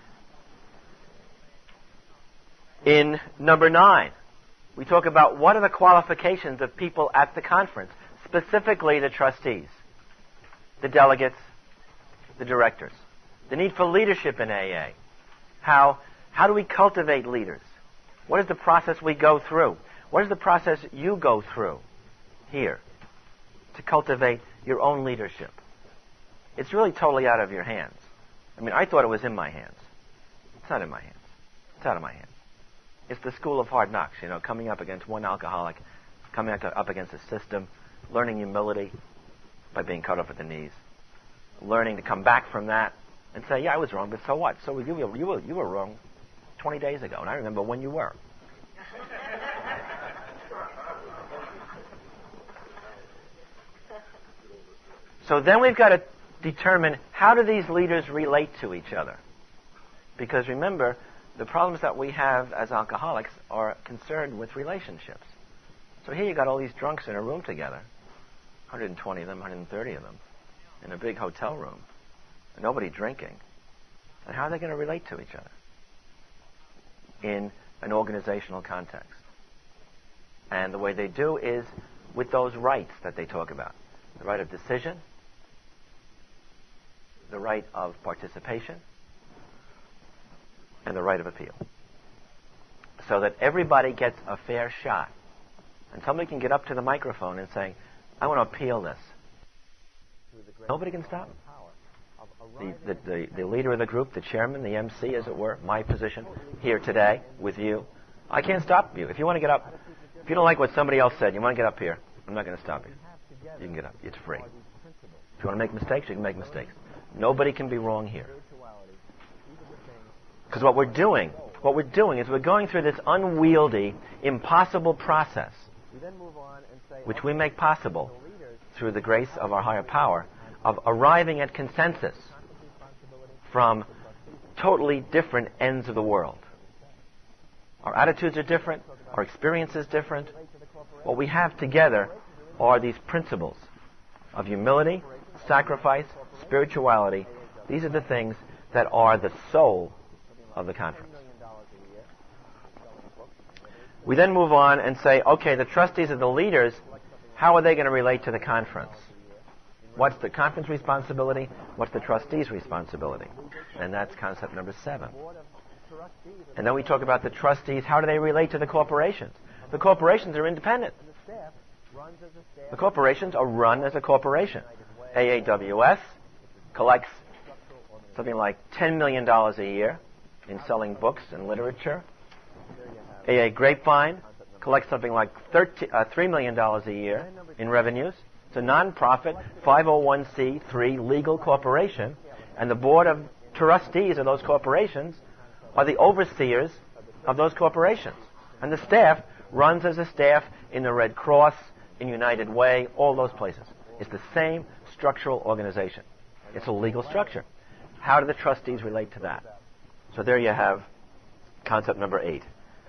In number 9, we talk about what are the qualifications of people at the conference, specifically the trustees, the delegates, the directors, the need for leadership in AA. How do we cultivate leaders? What is the process we go through? What is the process you go through here to cultivate your own leadership? It's really totally out of your hands. I mean, I thought it was in my hands. It's not in my hands. It's out of my hands. It's the school of hard knocks, you know, coming up against one alcoholic, coming up against a system, learning humility by being cut off at the knees, learning to come back from that and say, yeah, I was wrong, but so what? So you were wrong 20 days ago, and I remember when you were. So then we've got to determine how do these leaders relate to each other. Because remember, the problems that we have as alcoholics are concerned with relationships. So here you got all these drunks in a room together, 120 of them, 130 of them, in a big hotel room, and nobody drinking. And how are they going to relate to each other in an organizational context? And the way they do is with those rights that they talk about. The right of decision, the right of participation, and the right of appeal. So that everybody gets a fair shot. And somebody can get up to the microphone and say, I want to appeal this. Nobody can stop them. The leader of the group, the chairman, the MC, as it were, my position here today with you, I can't stop you. If you want to get up, if you don't like what somebody else said, you want to get up here, I'm not going to stop you. You can get up. It's free. If you want to make mistakes, you can make mistakes. Nobody can be wrong here. Because what we're doing is we're going through this unwieldy, impossible process, which we make possible through the grace of our higher power, of arriving at consensus from totally different ends of the world. Our attitudes are different. Our experience is different. What we have together are these principles of humility, sacrifice, spirituality. These are the things that are the soul of the conference. We then move on and say, okay, the trustees are the leaders. How are they going to relate to the conference? What's the conference responsibility? What's the trustees' responsibility? And that's concept number 7. And then we talk about the trustees. How do they relate to the corporations? The corporations are independent. The corporations are run as a corporation. AAWS collects something like $10 million a year in selling books and literature. AA Grapevine collects something like $3 million a year in revenues. It's a non-profit 501c3 legal corporation, and the board of trustees of those corporations are the overseers of those corporations. And the staff runs as a staff in the Red Cross, in United Way, all those places. It's the same structural organization. It's a legal structure. How do the trustees relate to that? So there you have concept number 8.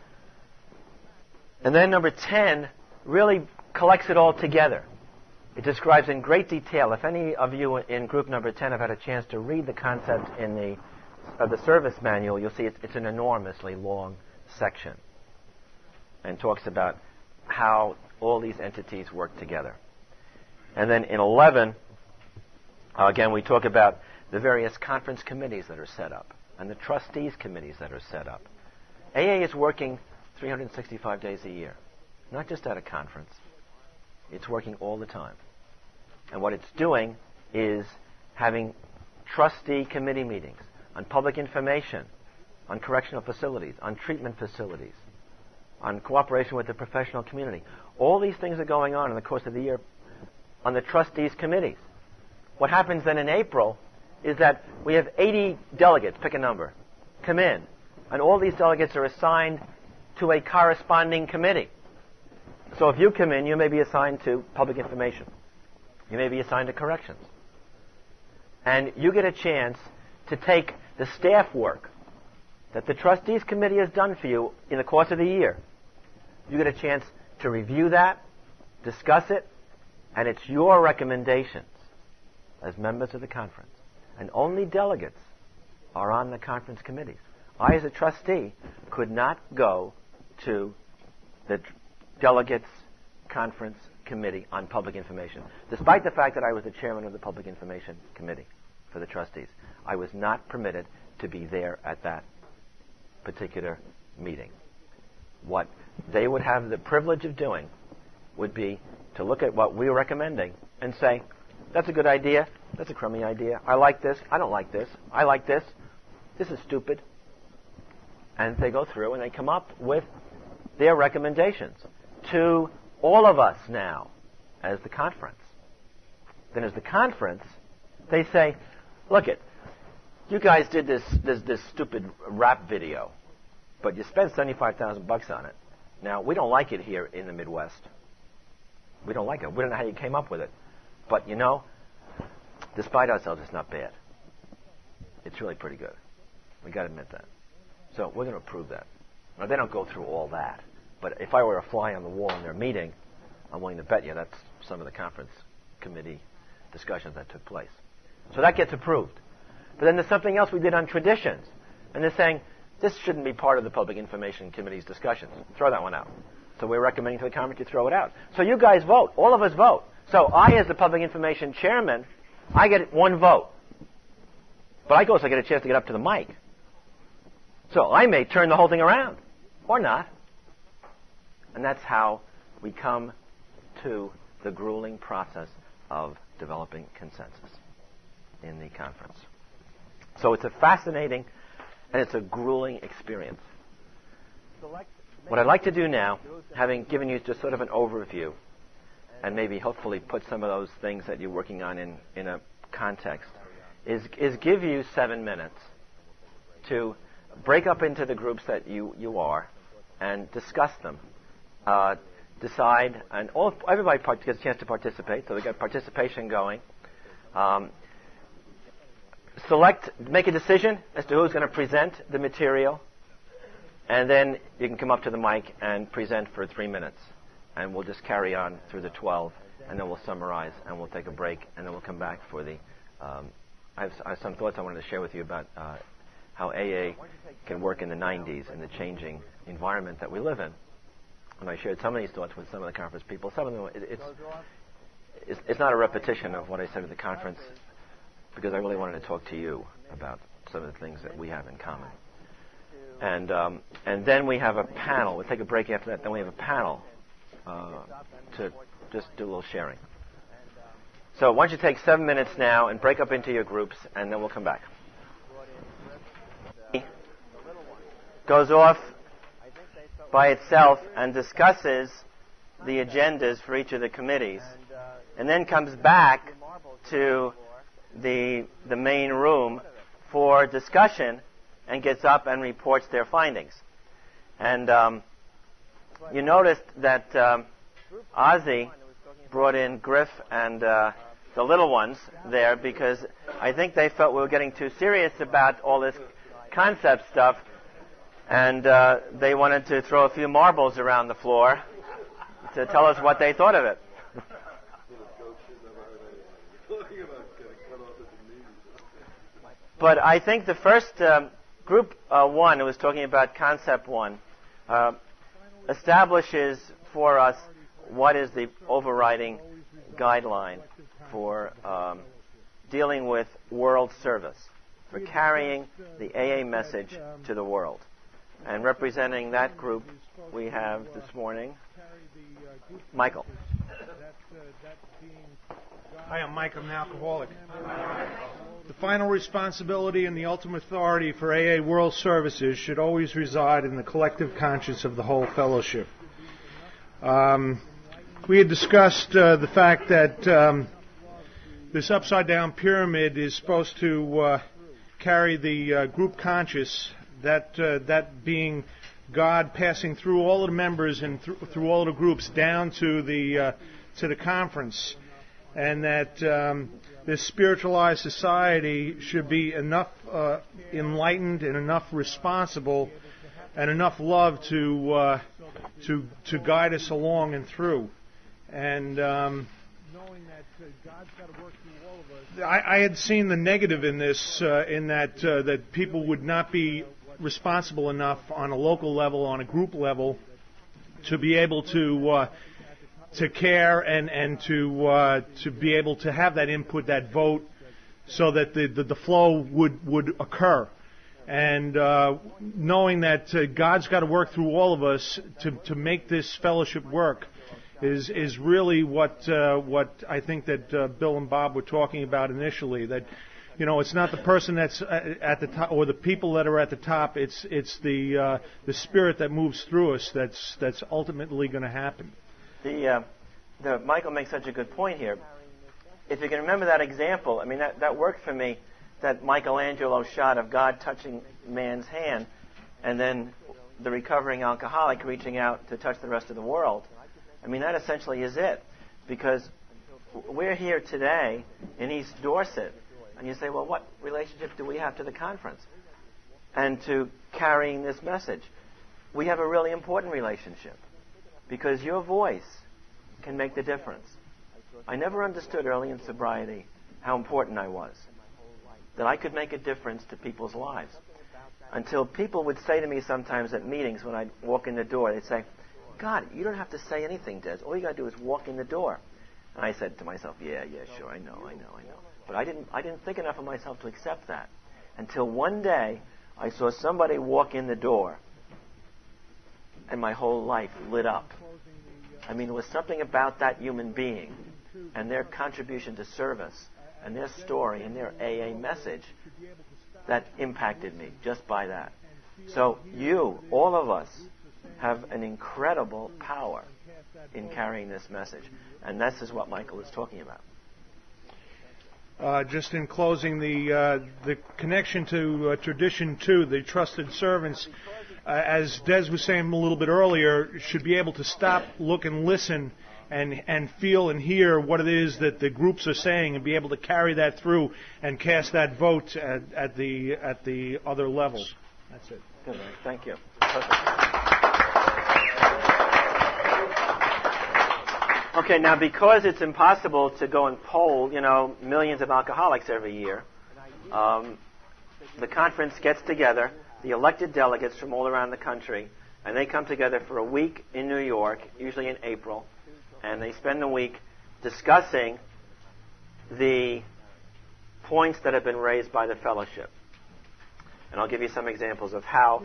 And then number 10 really collects it all together. It describes in great detail. If any of you in group number 10 have had a chance to read the concept in the service manual, you'll see it's an enormously long section and talks about how all these entities work together. And then in 11, again, we talk about the various conference committees that are set up and the trustees committees that are set up. AA is working 365 days a year, not just at a conference. It's working all the time. And what it's doing is having trustee committee meetings on public information, on correctional facilities, on treatment facilities, on cooperation with the professional community. All these things are going on in the course of the year on the trustees committees. What happens then in April is that we have 80 delegates, pick a number, come in. And all these delegates are assigned to a corresponding committee. So if you come in, you may be assigned to public information. You may be assigned to corrections. And you get a chance to take the staff work that the trustees committee has done for you in the course of the year. You get a chance to review that, discuss it, and it's your recommendations as members of the conference. And only delegates are on the conference committees. I, as a trustee, could not go to the delegates conference committee on public information, despite the fact that I was the chairman of the public information committee for the trustees. I was not permitted to be there at that particular meeting. What they would have the privilege of doing would be to look at what we were recommending and say, that's a good idea, that's a crummy idea, I like this, I don't like this, I like this, this is stupid. And they go through and they come up with their recommendations to all of us now as the conference. Then as the conference, they say, look it, you guys did this stupid rap video, but you spent $75,000 on it. Now, we don't like it here in the Midwest. We don't like it. We don't know how you came up with it. But, you know, despite ourselves, it's not bad. It's really pretty good. We got to admit that. So we're going to approve that. Now, they don't go through all that. But if I were a fly on the wall in their meeting, I'm willing to bet you that's some of the conference committee discussions that took place. So that gets approved. But then there's something else we did on traditions. And they're saying, this shouldn't be part of the Public Information Committee's discussions. Throw that one out. So we're recommending to the conference you throw it out. So you guys vote. All of us vote. So I, as the Public Information Chairman, I get one vote. But I also get a chance to get up to the mic. So I may turn the whole thing around. Or not. And that's how we come to the grueling process of developing consensus in the conference. So it's a fascinating and it's a grueling experience. What I'd like to do now, having given you just sort of an overview, and maybe hopefully put some of those things that you're working on in a context, is give you 7 minutes to break up into the groups that you are and discuss them. Decide, and everybody gets a chance to participate, so we got participation going. Make a decision as to who's going to present the material, And then you can come up to the mic and present for 3 minutes. And we'll just carry on through the 12, and then we'll summarize, and we'll take a break, and then we'll come back for the... I have some thoughts I wanted to share with you about how AA can work in the 90s in the changing environment that we live in. And I shared some of these thoughts with some of the conference people. Some of them, it's not a repetition of what I said at the conference, because I really wanted to talk to you about some of the things that we have in common. And then we have a panel. We'll take a break after that. Then we have a panel to just do a little sharing. So why don't you take 7 minutes now and break up into your groups, and then we'll come back. Goes off by itself and discusses the agendas for each of the committees, and then comes back to the main room for discussion and gets up and reports their findings. And you noticed that Ozzy brought in Griff and the little ones there because I think they felt we were getting too serious about all this concept stuff, and they wanted to throw a few marbles around the floor to tell us what they thought of it. But I think the first group one, who was talking about concept one, establishes for us what is the overriding guideline for dealing with world service, for carrying the AA message to the world. And representing that group, we have this morning Michael. Hi, I'm Mike. I'm an alcoholic. The final responsibility and the ultimate authority for AA World Services should always reside in the collective conscience of the whole fellowship. We had discussed the fact that this upside-down pyramid is supposed to carry the group conscious, that being God passing through all of the members and through all of the groups down to the conference, and that this spiritualized society should be enough enlightened and enough responsible and enough love to guide us along and through. And knowing that God's got to work through all of us, I had seen the negative in this, in that people would not be responsible enough on a local level, on a group level, to be able to care and to be able to have that input, that vote, so that the flow would occur. And knowing that God's got to work through all of us to make this fellowship work is really what I think that Bill and Bob were talking about initially. That it's not the person that's at the top or the people that are at the top. It's the spirit that moves through us that's ultimately going to happen. Michael makes such a good point here. If you can remember that example, I mean, that worked for me, that Michelangelo shot of God touching man's hand and then the recovering alcoholic reaching out to touch the rest of the world. I mean, that essentially is it. Because we're here today in East Dorset, and you say, well, what relationship do we have to the conference and to carrying this message? We have a really important relationship, because your voice can make the difference. I never understood early in sobriety how important I was, that I could make a difference to people's lives. Until people would say to me sometimes at meetings when I'd walk in the door, they'd say, God, you don't have to say anything, Des. All you got to do is walk in the door. And I said to myself, yeah, sure, I know. But I didn't think enough of myself to accept that. Until one day I saw somebody walk in the door and my whole life lit up. I mean, it was something about that human being and their contribution to service and their story and their AA message that impacted me just by that. So you, all of us, have an incredible power in carrying this message. And this is what Michael is talking about. Just in closing, the connection to Tradition 2, the trusted servants, as Des was saying a little bit earlier, should be able to stop, look, and listen and feel and hear what it is that the groups are saying and be able to carry that through and cast that vote at the other levels. That's it. Good, thank you. Okay, now because it's impossible to go and poll, millions of alcoholics every year, the conference gets together, the elected delegates from all around the country, and they come together for a week in New York, usually in April, and they spend the week discussing the points that have been raised by the fellowship. And I'll give you some examples of how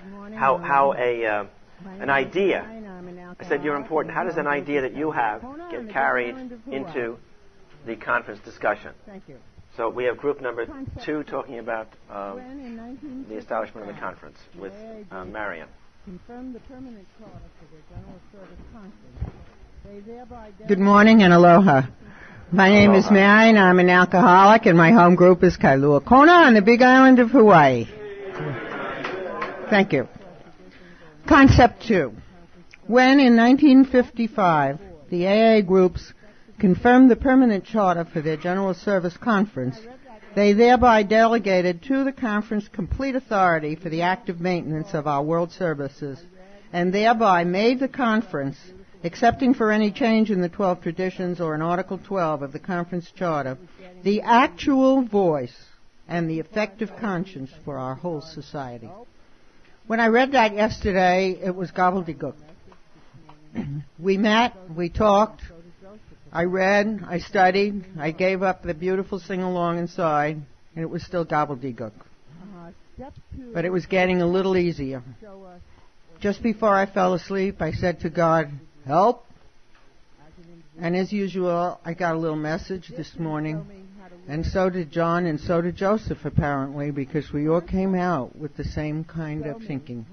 an idea, I said you're important, how does an idea that you have get carried into the conference discussion? Thank you. So we have group number 2 talking about the establishment of the conference with Marion. Confirm the permanent charter for the General Service Conference. They thereby Good morning and aloha. My name is Marion. I'm an alcoholic, and my home group is Kailua Kona on the Big Island of Hawaii. Thank you. Concept 2. When in 1955 the AA groups confirmed the permanent charter for their General Service Conference, they thereby delegated to the conference complete authority for the active maintenance of our world services, and thereby made the conference, excepting for any change in the 12 traditions or in Article 12 of the conference charter, the actual voice and the effective conscience for our whole society. When I read that yesterday, it was gobbledygook. We met, we talked, I read, I studied, I gave up the beautiful sing-along inside, and it was still gobbledygook. But it was getting a little easier. Just before I fell asleep, I said to God, help. And as usual, I got a little message this morning, and so did John, and so did Joseph, apparently, because we all came out with the same kind of thinking.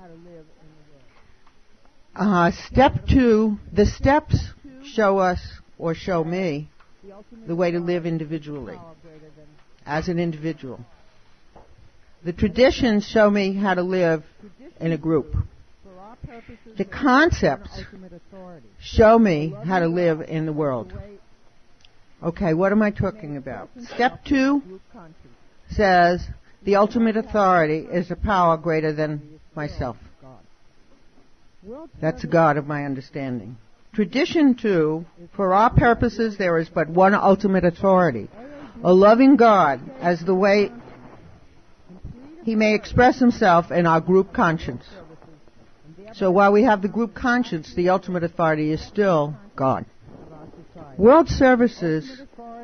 Step 2, the steps show us, or show me, the way to live individually, as an individual. The traditions show me how to live in a group. The concepts show me how to live in the world. Okay, what am I talking about? Step 2 says the ultimate authority is a power greater than myself. That's a God of my understanding. Tradition 2, for our purposes there is but one ultimate authority, a loving God as the way He may express Himself in our group conscience. So while we have the group conscience, the ultimate authority is still God. World services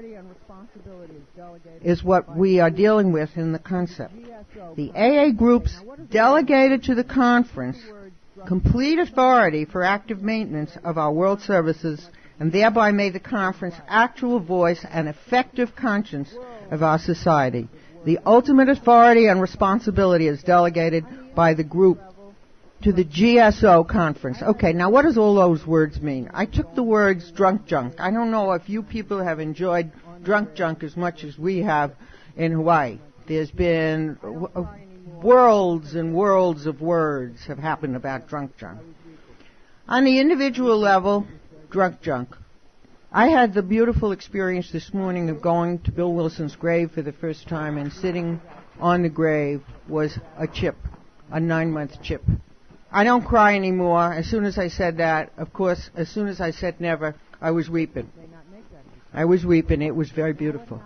is what we are dealing with in the concept. The AA groups delegated to the conference complete authority for active maintenance of our world services and thereby made the conference actual voice and effective conscience of our society. The ultimate authority and responsibility is delegated by the group to the GSO conference. Okay, now what does all those words mean? I took the words drunk junk. I don't know if you people have enjoyed drunk junk as much as we have in Hawaii. There's been worlds and worlds of words have happened about drunk junk. On the individual level, drunk junk. I had the beautiful experience this morning of going to Bill Wilson's grave for the first time, and sitting on the grave was a chip, a 9-month chip. I don't cry anymore. As soon as I said that, of course, as soon as I said never, I was weeping. I was weeping. It was very beautiful.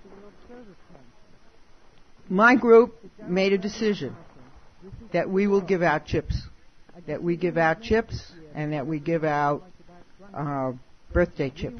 My group made a decision that we will give out chips. That we give out chips and that we give out birthday chips.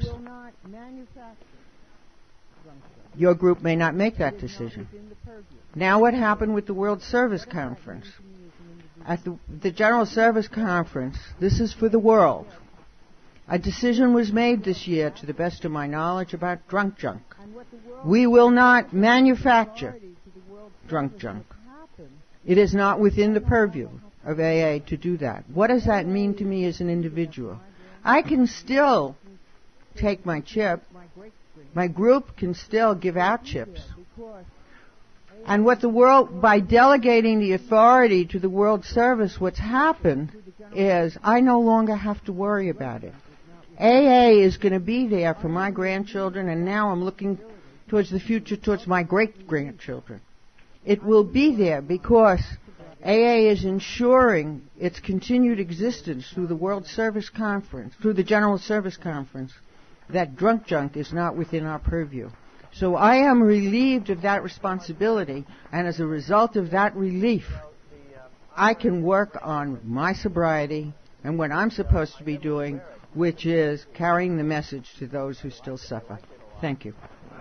Your group may not make that decision. Now what happened with the World Service Conference? At the General Service Conference, this is for the world. A decision was made this year, to the best of my knowledge, about drunk junk. We will not manufacture drunk junk. It is not within the purview of AA to do that. What does that mean to me as an individual? I can still take my chip. My group can still give out chips. And what the world, by delegating the authority to the World Service, what's happened is I no longer have to worry about it. AA is going to be there for my grandchildren, and now I'm looking towards the future, towards my great-grandchildren. It will be there because AA is ensuring its continued existence through the World Service Conference, through the General Service Conference. That drunk junk is not within our purview. So I am relieved of that responsibility, and as a result of that relief, I can work on my sobriety and what I'm supposed to be doing, which is carrying the message to those who still suffer. Thank you.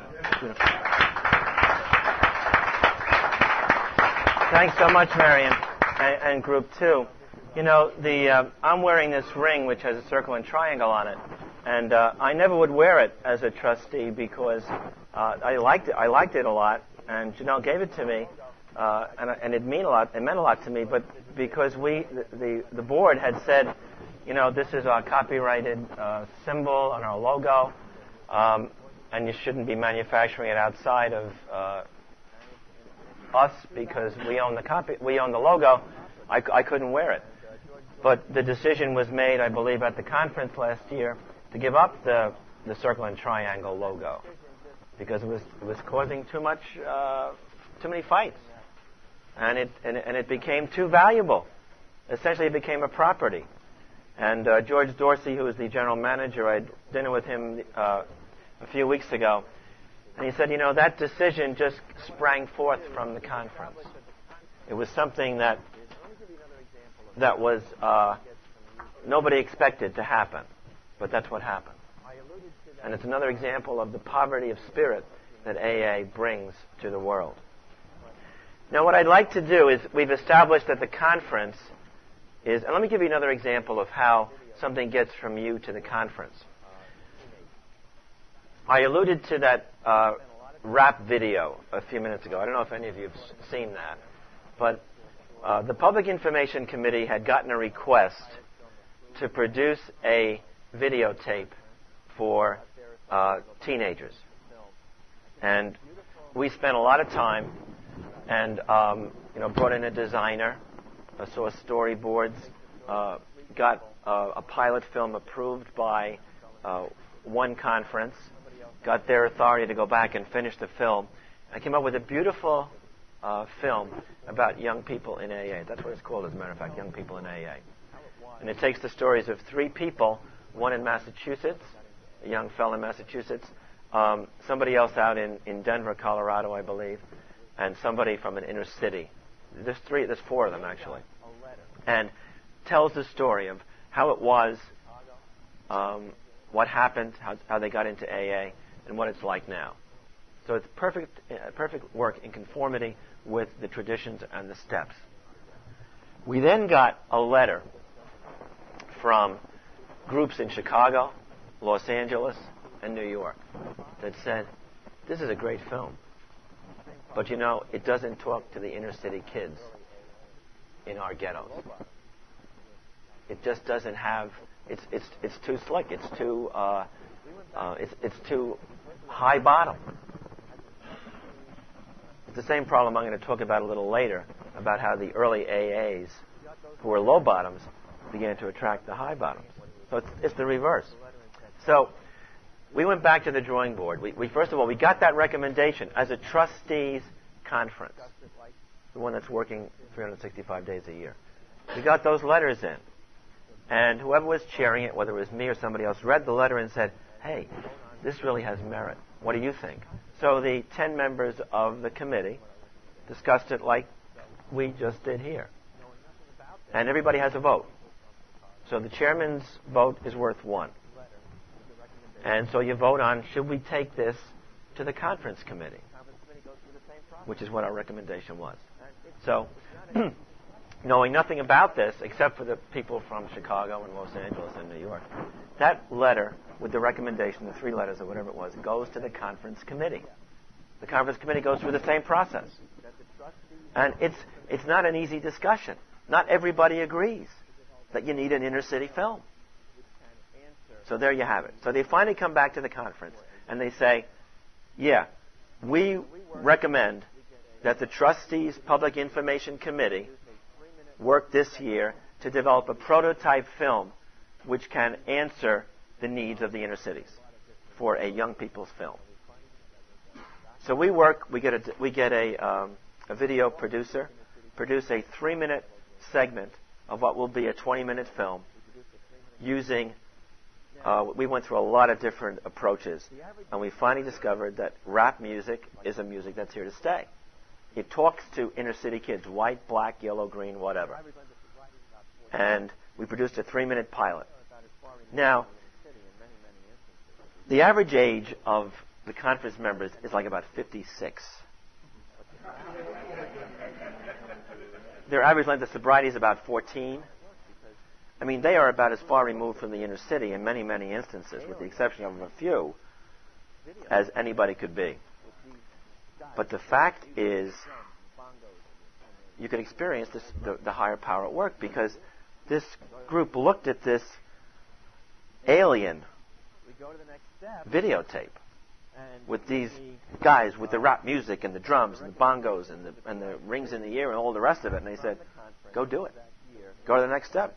Thanks so much, Marion, and Group 2. You know, I'm wearing this ring which has a circle and triangle on it, and I never would wear it as a trustee because I liked it a lot, and Janelle gave it to me, and it meant a lot to me. But because the board had said, you know, this is our copyrighted symbol and our logo, and you shouldn't be manufacturing it outside of us because we own the logo. I couldn't wear it. But the decision was made, I believe, at the conference last year to give up the circle and triangle logo because it was causing too many fights, and it became too valuable. Essentially, it became a property. And George Dorsey, who was the general manager, I had dinner with him a few weeks ago, and he said, you know, that decision just sprang forth from the conference. It was something that was nobody expected to happen, but that's what happened. And it's another example of the poverty of spirit that AA brings to the world. Now, what I'd like to do is we've established that the conference is, and let me give you another example of how something gets from you to the conference. I alluded to that rap video a few minutes ago. I don't know if any of you have seen that, but the Public Information Committee had gotten a request to produce a videotape for teenagers. And we spent a lot of time and brought in a designer, saw storyboards, got a pilot film approved by one conference, got their authority to go back and finish the film. I came up with a beautiful film about young people in AA. That's what it's called, as a matter of fact, Young People in AA. And it takes the stories of three people, one in Massachusetts, a young fellow in Massachusetts, somebody else out in Denver, Colorado, I believe, and somebody from an inner city. There's four of them, actually. And tells the story of how it was, what happened, how they got into AA, and what it's like now. So it's perfect work in conformity with the traditions and the steps. We then got a letter from groups in Chicago, Los Angeles, and New York that said, this is a great film, but you know, it doesn't talk to the inner city kids in our ghettos. It just doesn't have, it's too slick, it's too high bottom. It's the same problem I'm going to talk about a little later, about how the early AAs, who were low bottoms, began to attract the high bottoms. So it's the reverse. So we went back to the drawing board. We first of all, we got that recommendation as a trustees conference, the one that's working 365 days a year. We got those letters in. And whoever was chairing it, whether it was me or somebody else, read the letter and said, hey, this really has merit. What do you think? So the 10 members of the committee discussed it like we just did here. And everybody has a vote. So the chairman's vote is worth 1. And so you vote on, should we take this to the conference committee? Which is what our recommendation was. So, knowing nothing about this, except for the people from Chicago and Los Angeles and New York, that letter with the recommendation, the 3 letters or whatever it was, goes to the conference committee. The conference committee goes through the same process. And it's not an easy discussion. Not everybody agrees that you need an inner city film. So there you have it. So they finally come back to the conference and they say, yeah, we recommend that the Trustees Public Information Committee work this year to develop a prototype film which can answer the needs of the inner cities for a young people's film. So we work. We get a video producer produce a 3-minute segment of what will be a 20-minute film using, we went through a lot of different approaches, and we finally discovered that rap music is a music that's here to stay. It talks to inner city kids, white, black, yellow, green, whatever. And we produced a 3-minute pilot. Now, the average age of the conference members is like about 56. Their average length of sobriety is about 14. I mean, they are about as far removed from the inner city in many, many instances, with the exception of a few, as anybody could be. But the fact is, you could experience this, the higher power at work, because this group looked at this alien videotape with these guys with the rap music and the drums and the bongos and the rings in the ear and all the rest of it, and they said, go do it. Go to the next step.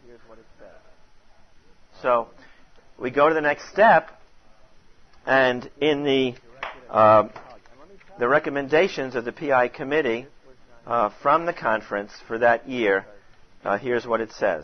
So we go to the next step, and in the recommendations of the PI committee from the conference for that year, here's what it says.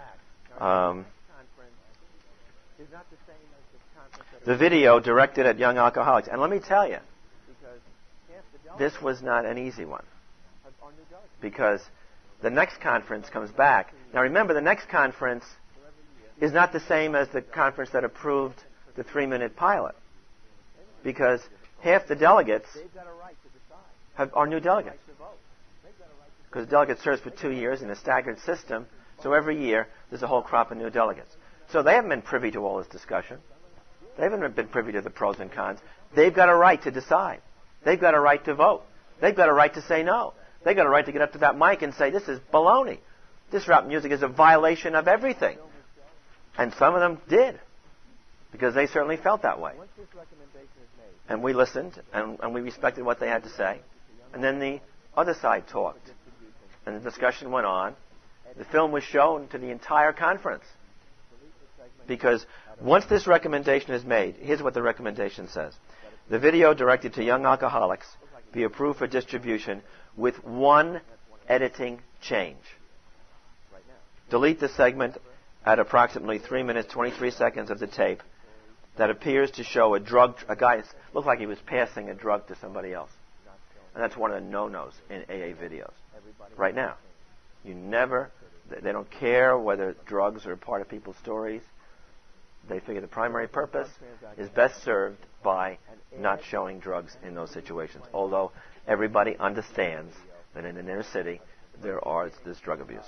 The video directed at young alcoholics. And let me tell you, this was not an easy one. Because the next conference comes back. Now remember, the next conference is not the same as the conference that approved the 3-minute pilot. Because half the delegates are new delegates. Because the delegate serves for 2 years in a staggered system, so every year there's a whole crop of new delegates. So they haven't been privy to all this discussion. They haven't been privy to the pros and cons. They've got a right to decide. They've got a right to vote. They've got a right to say no. They've got a right to get up to that mic and say, this is baloney. This rap music is a violation of everything. And some of them did, because they certainly felt that way. And we listened, and we respected what they had to say. And then the other side talked. And the discussion went on. The film was shown to the entire conference. Because once this recommendation is made, here's what the recommendation says. The video directed to young alcoholics be approved for distribution with one editing change. Delete the segment at approximately 3 minutes, 23 seconds of the tape that appears to show a guy looked like he was passing a drug to somebody else. And that's one of the no-nos in AA videos. Right now. They don't care whether drugs are a part of people's stories. They figure the primary purpose is best served by not showing drugs in those situations. Although everybody understands that in an inner city there's drug abuse.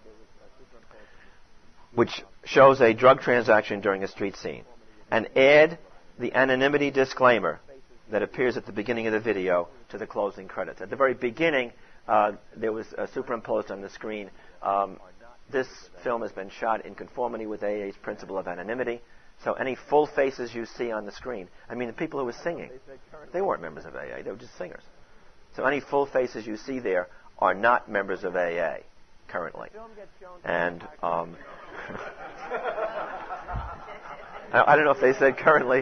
Which shows a drug transaction during a street scene. And add the anonymity disclaimer that appears at the beginning of the video to the closing credits. At the very beginning, there was superimposed on the screen, this film has been shot in conformity with AA's principle of anonymity. So any full faces you see on the screen, I mean the people who were singing, they weren't members of AA, they were just singers. So any full faces you see there are not members of AA currently. And I don't know if they said currently.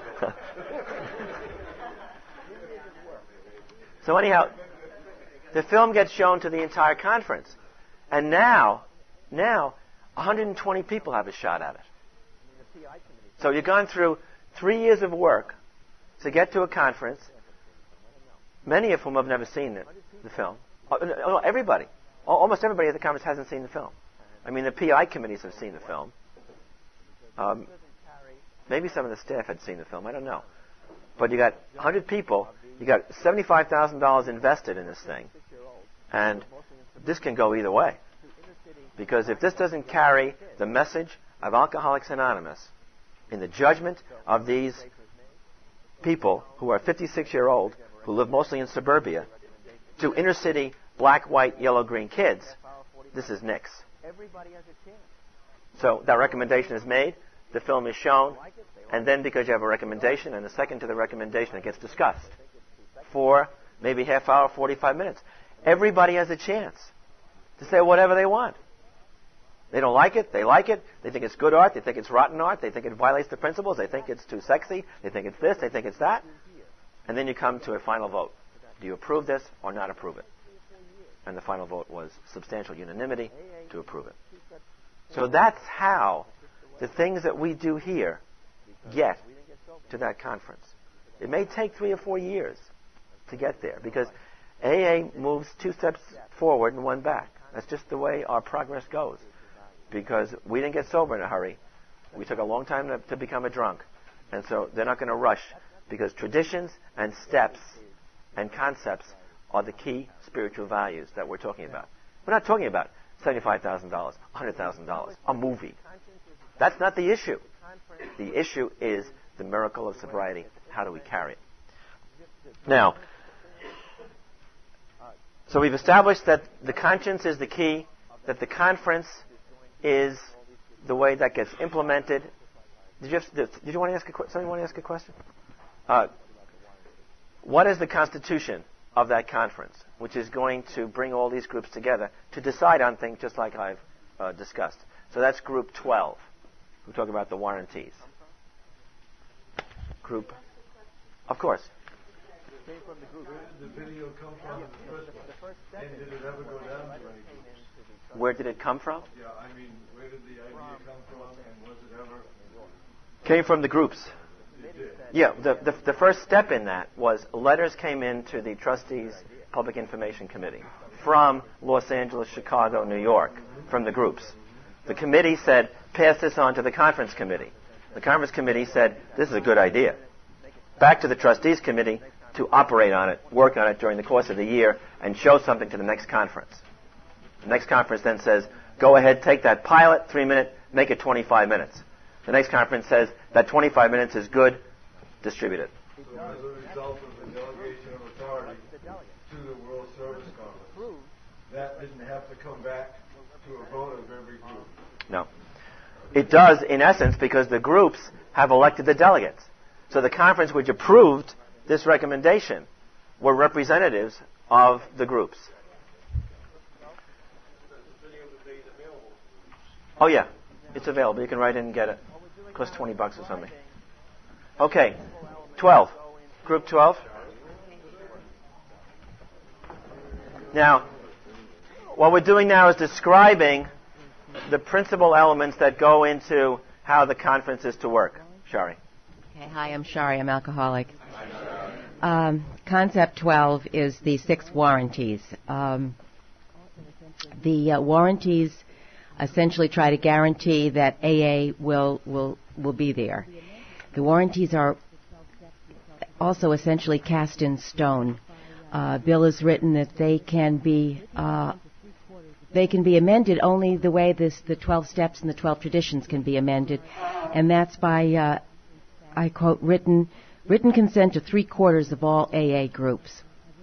So anyhow, the film gets shown to the entire conference. And now 120 people have a shot at it. So you've gone through 3 years of work to get to a conference, many of whom have never seen the film. Everybody. Almost everybody at the conference hasn't seen the film. I mean, the PI committees have seen the film. Maybe some of the staff had seen the film. I don't know. But you got 100 people. You got $75,000 invested in this thing. And this can go either way. Because if this doesn't carry the message of Alcoholics Anonymous in the judgment of these people who are 56-year-old, who live mostly in suburbia, to inner city black, white, yellow, green kids, this is nix. So that recommendation is made, the film is shown, and then because you have a recommendation and a second to the recommendation, it gets discussed for maybe half hour, 45 minutes. Everybody has a chance to say whatever they want. They don't like it, they like it, they think it's good art, they think it's rotten art, they think it violates the principles, they think it's too sexy, they think it's this, they think it's that. And then you come to a final vote. Do you approve this or not approve it? and the final vote was substantial unanimity to approve it. So that's how the things that we do here get to that conference. It may take 3 or 4 years to get there because AA moves 2 steps forward and 1 back. That's just the way our progress goes. Because we didn't get sober in a hurry. We took a long time to become a drunk. And so they're not going to rush because traditions and steps and concepts are the key spiritual values that we're talking about. We're not talking about $75,000, $100,000, a movie. That's not the issue. The issue is the miracle of sobriety. How do we carry it? Now, so we've established that the conscience is the key, that the conference is the way that gets implemented. Did you want to ask somebody want to ask a question? What is the constitution of that conference, which is going to bring all these groups together to decide on things just like I've discussed? So that's Group 12. We talk about the warranties. Group, of course. The video come from the first one. And did it ever go down to any groups? Where did it come from? Yeah, I mean, where did the idea come from, and was it ever? Came from the groups. Yeah, the first step in that was letters came in to the trustees' Public Information Committee from Los Angeles, Chicago, New York, from the groups. The committee said, pass this on to the conference committee. The conference committee said, this is a good idea. Back to the trustees' committee to operate on it, work on it during the course of the year, and show something to the next conference. The next conference then says, go ahead, take that pilot, 3-minute, make it 25 minutes. The next conference says, that 25 minutes is good, distribute it. So as a result of the delegation of authority to the World Service Conference, that didn't have to come back to a vote of every group. No. It does, in essence, because the groups have elected the delegates. So the conference which approved this recommendation were representatives of the groups. Oh, yeah. It's available. You can write in and get it. It costs $20 or something. Okay. 12. Group 12. Now, what we're doing now is describing the principal elements that go into how the conference is to work. Shari. Okay, hi, I'm Shari. I'm alcoholic. Concept 12 is the 6 warranties. The warranties essentially try to guarantee that AA will be there. The warranties are also essentially cast in stone. Bill has written that they can be amended only the way the 12 steps and the 12 traditions can be amended, and that's by I quote written consent of 3/4 of all AA groups.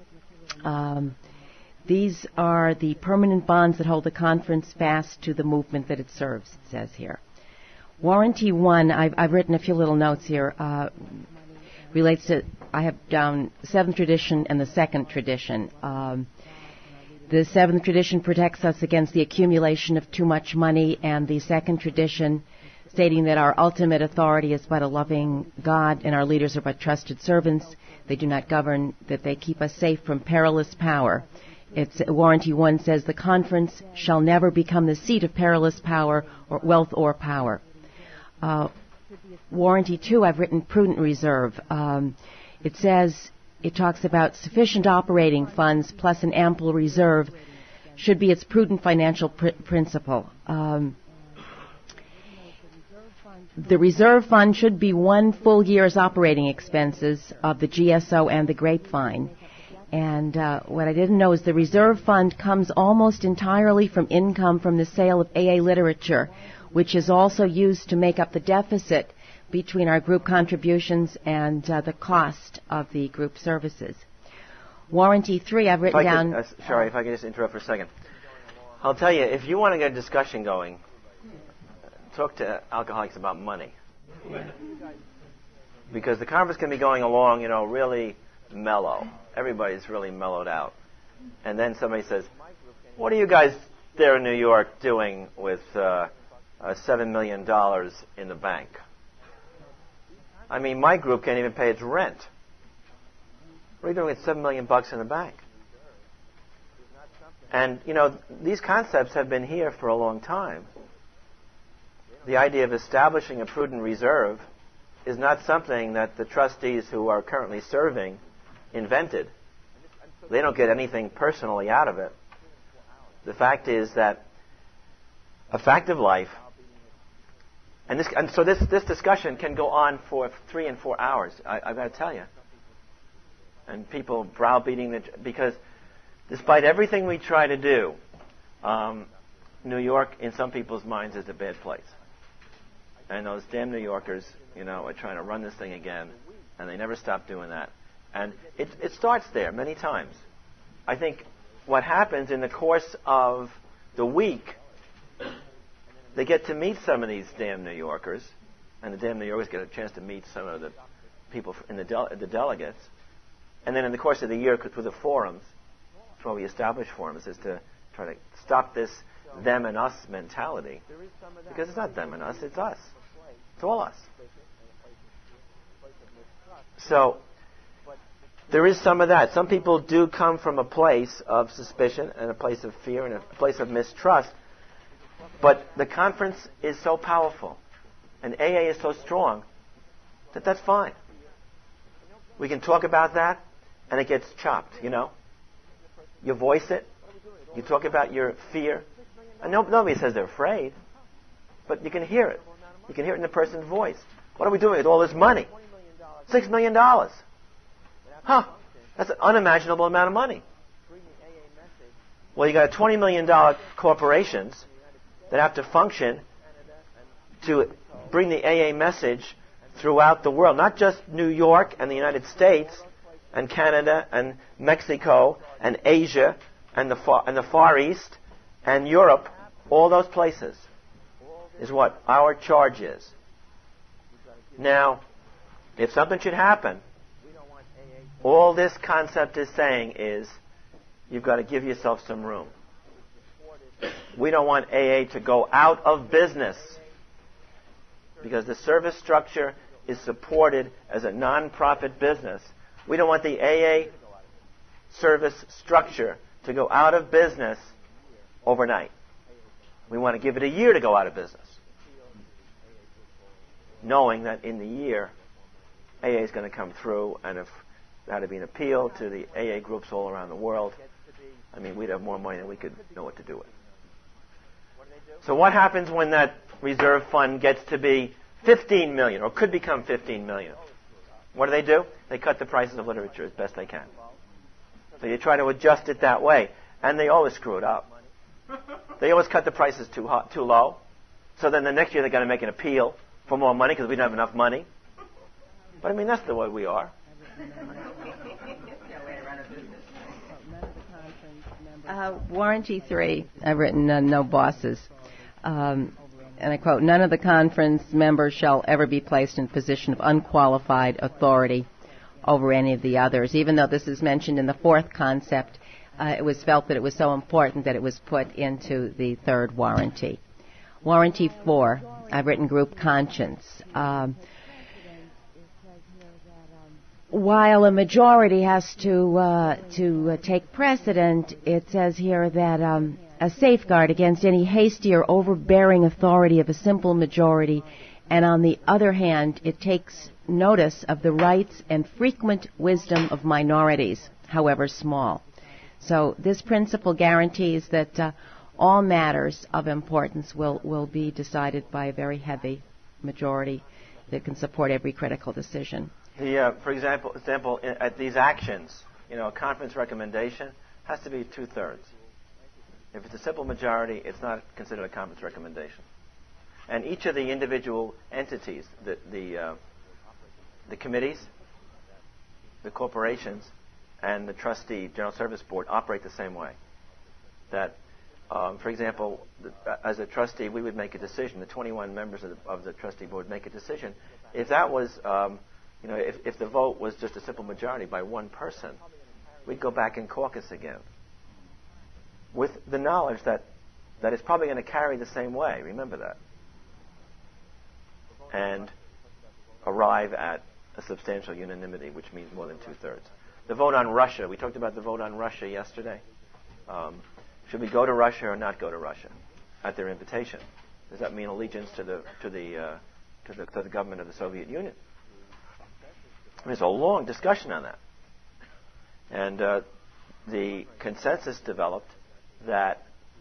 These are the permanent bonds that hold the conference fast to the movement that it serves, it says here. Warranty 1, I've written a few little notes here, relates to, I have down the 7th tradition and the 2nd tradition. The 7th tradition protects us against the accumulation of too much money, and the 2nd tradition stating that our ultimate authority is but a loving God and our leaders are but trusted servants. They do not govern, that they keep us safe from perilous power. It's Warranty 1 says the conference shall never become the seat of perilous power or wealth or power. Warranty 2, I've written prudent reserve. It talks about sufficient operating funds plus an ample reserve should be its prudent financial principle. The reserve fund should be 1 full year's operating expenses of the GSO and the Grapevine. And what I didn't know is the reserve fund comes almost entirely from income from the sale of AA literature, which is also used to make up the deficit between our group contributions and the cost of the group services. Warranty 3, I've written down... Sorry, if I could just interrupt for a second. I'll tell you, if you want to get a discussion going, talk to alcoholics about money. Because the conference can be going along, really mellow. Everybody's really mellowed out. And then somebody says, what are you guys there in New York doing with $7 million in the bank? I mean, my group can't even pay its rent. What are you doing with $7 million in the bank? And, these concepts have been here for a long time. The idea of establishing a prudent reserve is not something that the trustees who are currently serving invented. They don't get anything personally out of it. The fact is that a fact of life, and so this discussion can go on for 3 and 4 hours, I've got to tell you. And people browbeating because despite everything we try to do, New York, in some people's minds, is a bad place. And those damn New Yorkers, are trying to run this thing again, and they never stop doing that. And it starts there many times. I think what happens in the course of the week, they get to meet some of these damn New Yorkers, and the damn New Yorkers get a chance to meet some of the people in the delegates. And then in the course of the year, through the forums, that's why we establish forums, is to try to stop this them and us mentality. Because it's not them and us, it's us. It's all us. So, there is some of that. Some people do come from a place of suspicion and a place of fear and a place of mistrust. But the conference is so powerful and AA is so strong that that's fine. We can talk about that and it gets chopped, You voice it. You talk about your fear. And nobody says they're afraid. But you can hear it. You can hear it in the person's voice. What are we doing with all this money? $6 million. Huh. That's an unimaginable amount of money. Well, you got $20 million corporations that have to function to bring the AA message throughout the world. Not just New York and the United States and Canada and Mexico and Asia and the Far East and Europe. All those places is what our charge is. Now, if something should happen, all this concept is saying is you've got to give yourself some room. We don't want AA to go out of business because the service structure is supported as a non-profit business. We don't want the AA service structure to go out of business overnight. We want to give it a year to go out of business, knowing that in the year, AA is going to come through, and if there had to be an appeal to the AA groups all around the world, we'd have more money than we could know what to do with. So what happens when that reserve fund gets to be 15 million, or could become 15 million? What do? They cut the prices of literature as best they can. So you try to adjust it that way, and they always screw it up. They always cut the prices too low. So then the next year they're going to make an appeal for more money because we don't have enough money. But that's the way we are. Warranty 3, I've written no bosses. And I quote, none of the conference members shall ever be placed in a position of unqualified authority over any of the others. Even though this is mentioned in the fourth concept, it was felt that it was so important that it was put into the third warranty. Warranty 4, I've written group conscience. While a majority has to take precedent, it says here that a safeguard against any hasty or overbearing authority of a simple majority, and on the other hand, it takes notice of the rights and frequent wisdom of minorities, however small. So this principle guarantees that all matters of importance will be decided by a very heavy majority that can support every critical decision. For example, at these actions, a conference recommendation has to be 2/3. If it's a simple majority, it's not considered a conference recommendation. And each of the individual entities, the committees, the corporations, and the trustee, General Service Board, operate the same way. That, for example, as a trustee, we would make a decision. The 21 members of the trustee board make a decision. If that was, if the vote was just a simple majority by one person, we'd go back and caucus again, with the knowledge that it's probably going to carry the same way. Remember that. And arrive at a substantial unanimity, which means more than 2/3. The vote on Russia. We talked about the vote on Russia yesterday. Should we go to Russia or not go to Russia at their invitation? Does that mean allegiance to the government of the Soviet Union? There's a long discussion on that. And the consensus developed that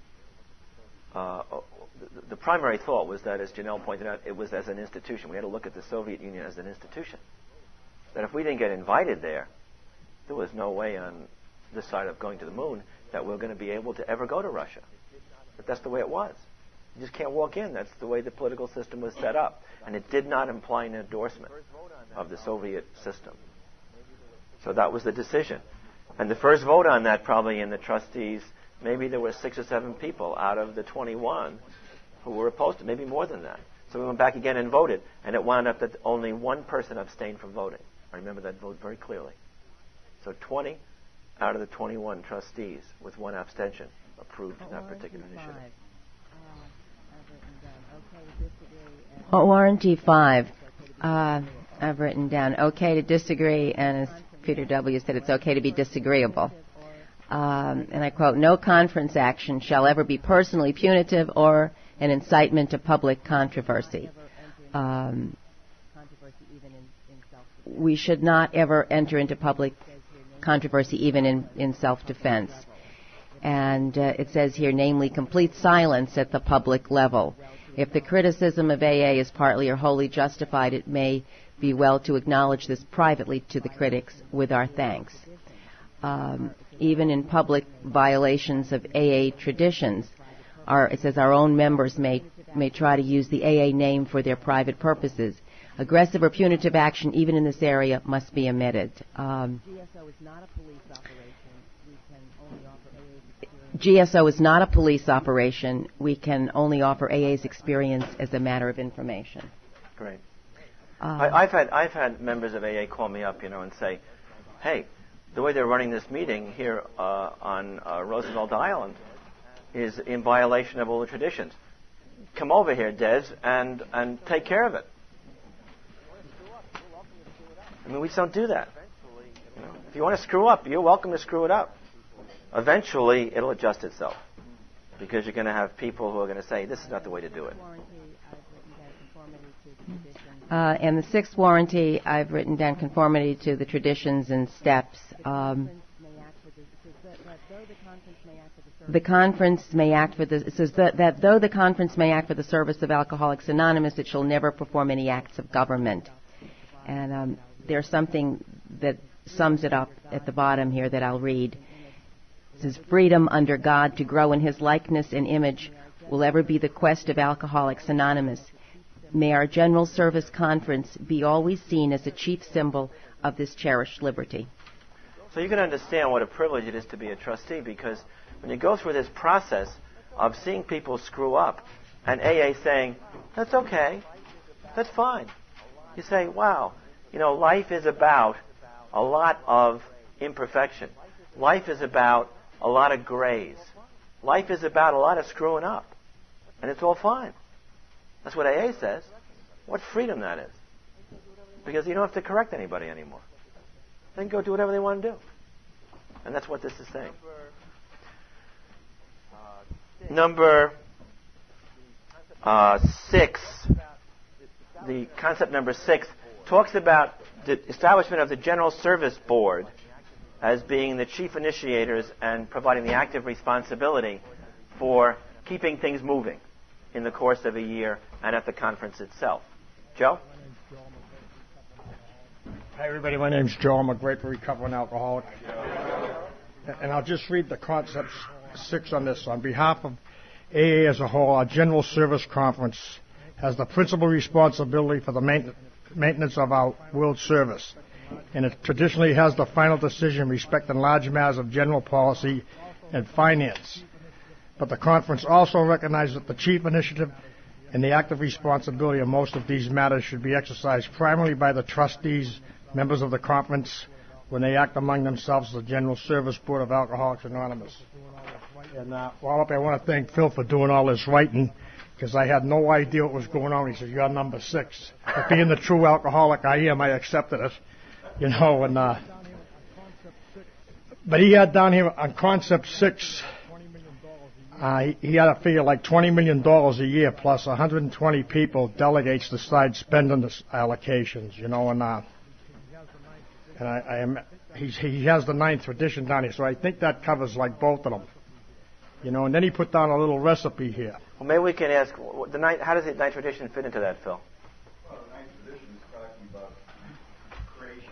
the primary thought was that, as Janelle pointed out, it was as an institution. We had to look at the Soviet Union as an institution. That if we didn't get invited there was no way on this side of going to the moon that we're going to be able to ever go to Russia. But that's the way it was. You just can't walk in. That's the way the political system was set up. And it did not imply an endorsement of the Soviet system. So that was the decision. And the first vote on that, probably in the trustees, maybe there were 6 or 7 people out of the 21 who were opposed to it, maybe more than that. So we went back again and voted, and it wound up that only one person abstained from voting. I remember that vote very clearly. So 20 out of the 21 trustees, with one abstention, approved that particular initiative. Warranty 5. I've written down okay to disagree, and as Peter W. said, it's okay to be disagreeable. And I quote, no conference action shall ever be personally punitive or an incitement to public controversy. We should not ever enter into public controversy, even in self-defense. And it says here, namely, complete silence at the public level. If the criticism of AA is partly or wholly justified, it may be well to acknowledge this privately to the critics with our thanks. Even in public violations of AA traditions, it says our own members may try to use the AA name for their private purposes. Aggressive or punitive action, even in this area, must be omitted. GSO is not a police operation. We can only offer AA's experience as a matter of information. Great. I've had members of AA call me up, and say, "Hey, the way they're running this meeting here on Roosevelt Island is in violation of all the traditions. Come over here, Des, and take care of it." I mean, we just don't do that. If you want to screw up, you're welcome to screw it up. Eventually, it'll adjust itself, because you're going to have people who are going to say, "This is not the way to do it." And the 6th warranty, I've written down conformity to the traditions and steps. The conference may act for the. It says that though the conference may act for the service of Alcoholics Anonymous, it shall never perform any acts of government. And there's something that sums it up at the bottom here that I'll read. It says, freedom under God to grow in His likeness and image will ever be the quest of Alcoholics Anonymous. May our General Service Conference be always seen as a chief symbol of this cherished liberty. So you can understand what a privilege it is to be a trustee, because when you go through this process of seeing people screw up and AA saying, "That's okay, that's fine," you say, wow, life is about a lot of imperfection. Life is about a lot of grays. Life is about a lot of screwing up. And it's all fine. That's what AA says. What freedom that is. Because you don't have to correct anybody anymore. They can go do whatever they want to do. And that's what this is saying. Number 6, the concept number 6, talks about the establishment of the General Service Board as being the chief initiators and providing the active responsibility for keeping things moving in the course of a year and at the conference itself. Joe? Hi, everybody. My name's Joe. I'm a great recovering alcoholic. And I'll just read the concept 6 on this. On behalf of AA as a whole, our General Service Conference has the principal responsibility for the maintenance of our world service. And it traditionally has the final decision respecting large matters of general policy and finance. But the conference also recognizes that the chief initiative and the active responsibility of most of these matters should be exercised primarily by the trustees, members of the conference, when they act among themselves as the General Service Board of Alcoholics Anonymous. And while up, I want to thank Phil for doing all this writing, because I had no idea what was going on. He said, "You're number 6. But being the true alcoholic I am, I accepted it. But he had down here on concept 6, he had to figure like $20 million a year plus 120 people, delegates decide spending the allocations, you know, he has the ninth tradition down here, so I think that covers like both of them, you know, and then he put down a little recipe here. Well, maybe we can ask, how does the ninth tradition fit into that, Phil? Well, the ninth tradition is talking about creation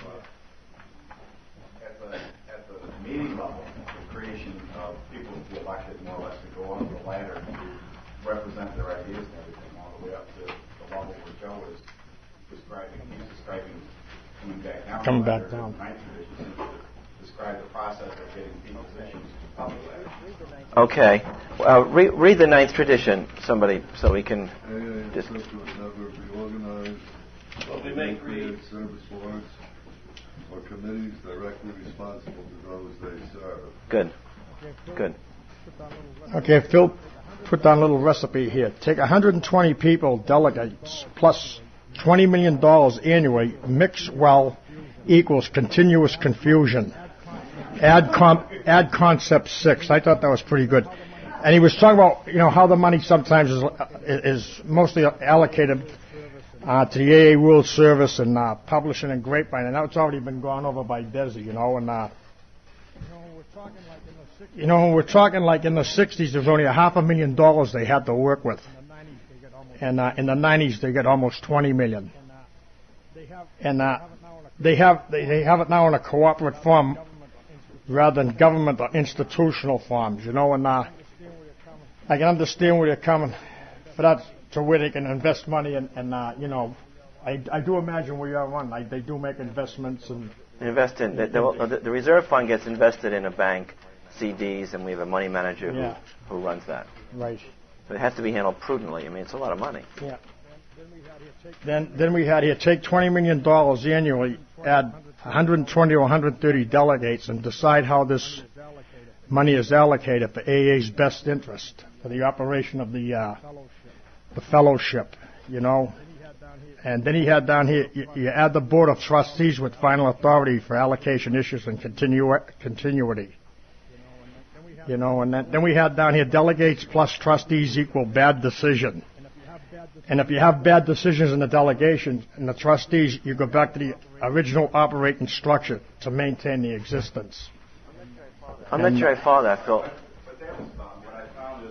of, at the meeting level, the creation of people to be elected more or less to go on the ladder to represent their ideas and everything, all the way up to the level where Joe is describing. He's describing coming back down. The ninth tradition seems to describe the process of getting people's issues up the ladder. Okay. Read the ninth tradition, somebody, so we can just... Create service boards or committees directly responsible to those they serve. Good. Good. Okay, Phil put down a little recipe here. Take 120 people, delegates, plus $20 million annually, mix well, equals continuous confusion. Add concept 6. I thought that was pretty good. And he was talking about, you know, how the money sometimes is mostly allocated to the AA World Service and publishing and Grapevine, and that's already been gone over by Desi, you know. And we're talking like in the 60s, there was only $500,000 they had to work with, and in the 90s they got almost $20 million. And they have it now in a cooperative form rather than government or institutional forms, you know. And I can understand where they're coming for that, to where they can invest money and you know, I do imagine where you are one. They do make investments and invest in the reserve fund gets invested in a bank, CDs, and we have a money manager who runs that. Right. So it has to be handled prudently. I mean, it's a lot of money. Yeah. Then we had here take $20 million annually, add 120 or 130 delegates, and decide how this money is allocated for AA's best interest for the operation of the fellowship, you know. And then he had down here, you add the board of trustees with final authority for allocation issues and continuity. You know, and then we had down here delegates plus trustees equal bad decision. And if you have bad decisions in the delegations and the trustees, you go back to the original operating structure to maintain the existence. I'm not sure I follow that, Phil. But that was what I found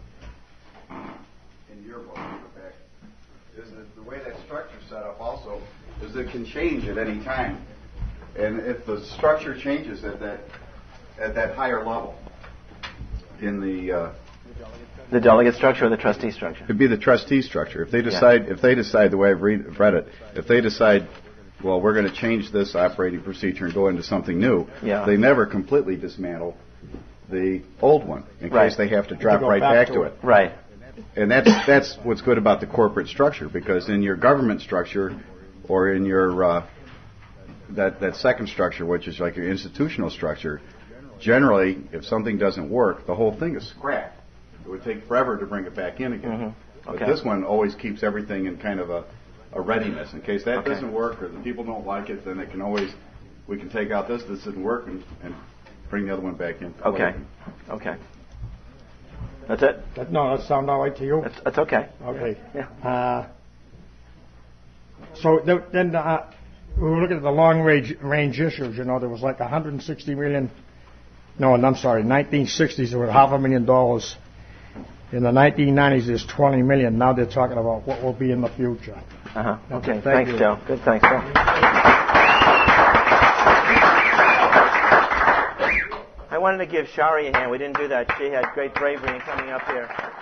in your book, is that the way that structure's set up also is it can change at any time. And if the structure changes at that higher level in the delegate structure or the trustee structure? It'd be the trustee structure. If they decide the way I've read it, if they decide, well, we're going to change this operating procedure and go into something new, they never completely dismantle the old one in case they have to drop right back to it. Right. And that's what's good about the corporate structure, because in your government structure or in your that second structure, which is like your institutional structure, generally, if something doesn't work, the whole thing is scrapped. It would take forever to bring it back in again. Mm-hmm. Okay. But this one always keeps everything in kind of a readiness. In case that doesn't work or the people don't like it, then we can take out this didn't work and bring the other one back in. Okay. Okay. That's it? No, that sounds all right to you? That's okay. Okay. Yeah. So then we were looking at the long range issues, you know, there was like 160 million. No, I'm sorry, 1960s there was $500,000. In the 1990s there's 20 million. Now they're talking about what will be in the future. Okay, thanks, Joe. Good, thanks, Joe. I wanted to give Shari a hand. We didn't do that. She had great bravery in coming up here.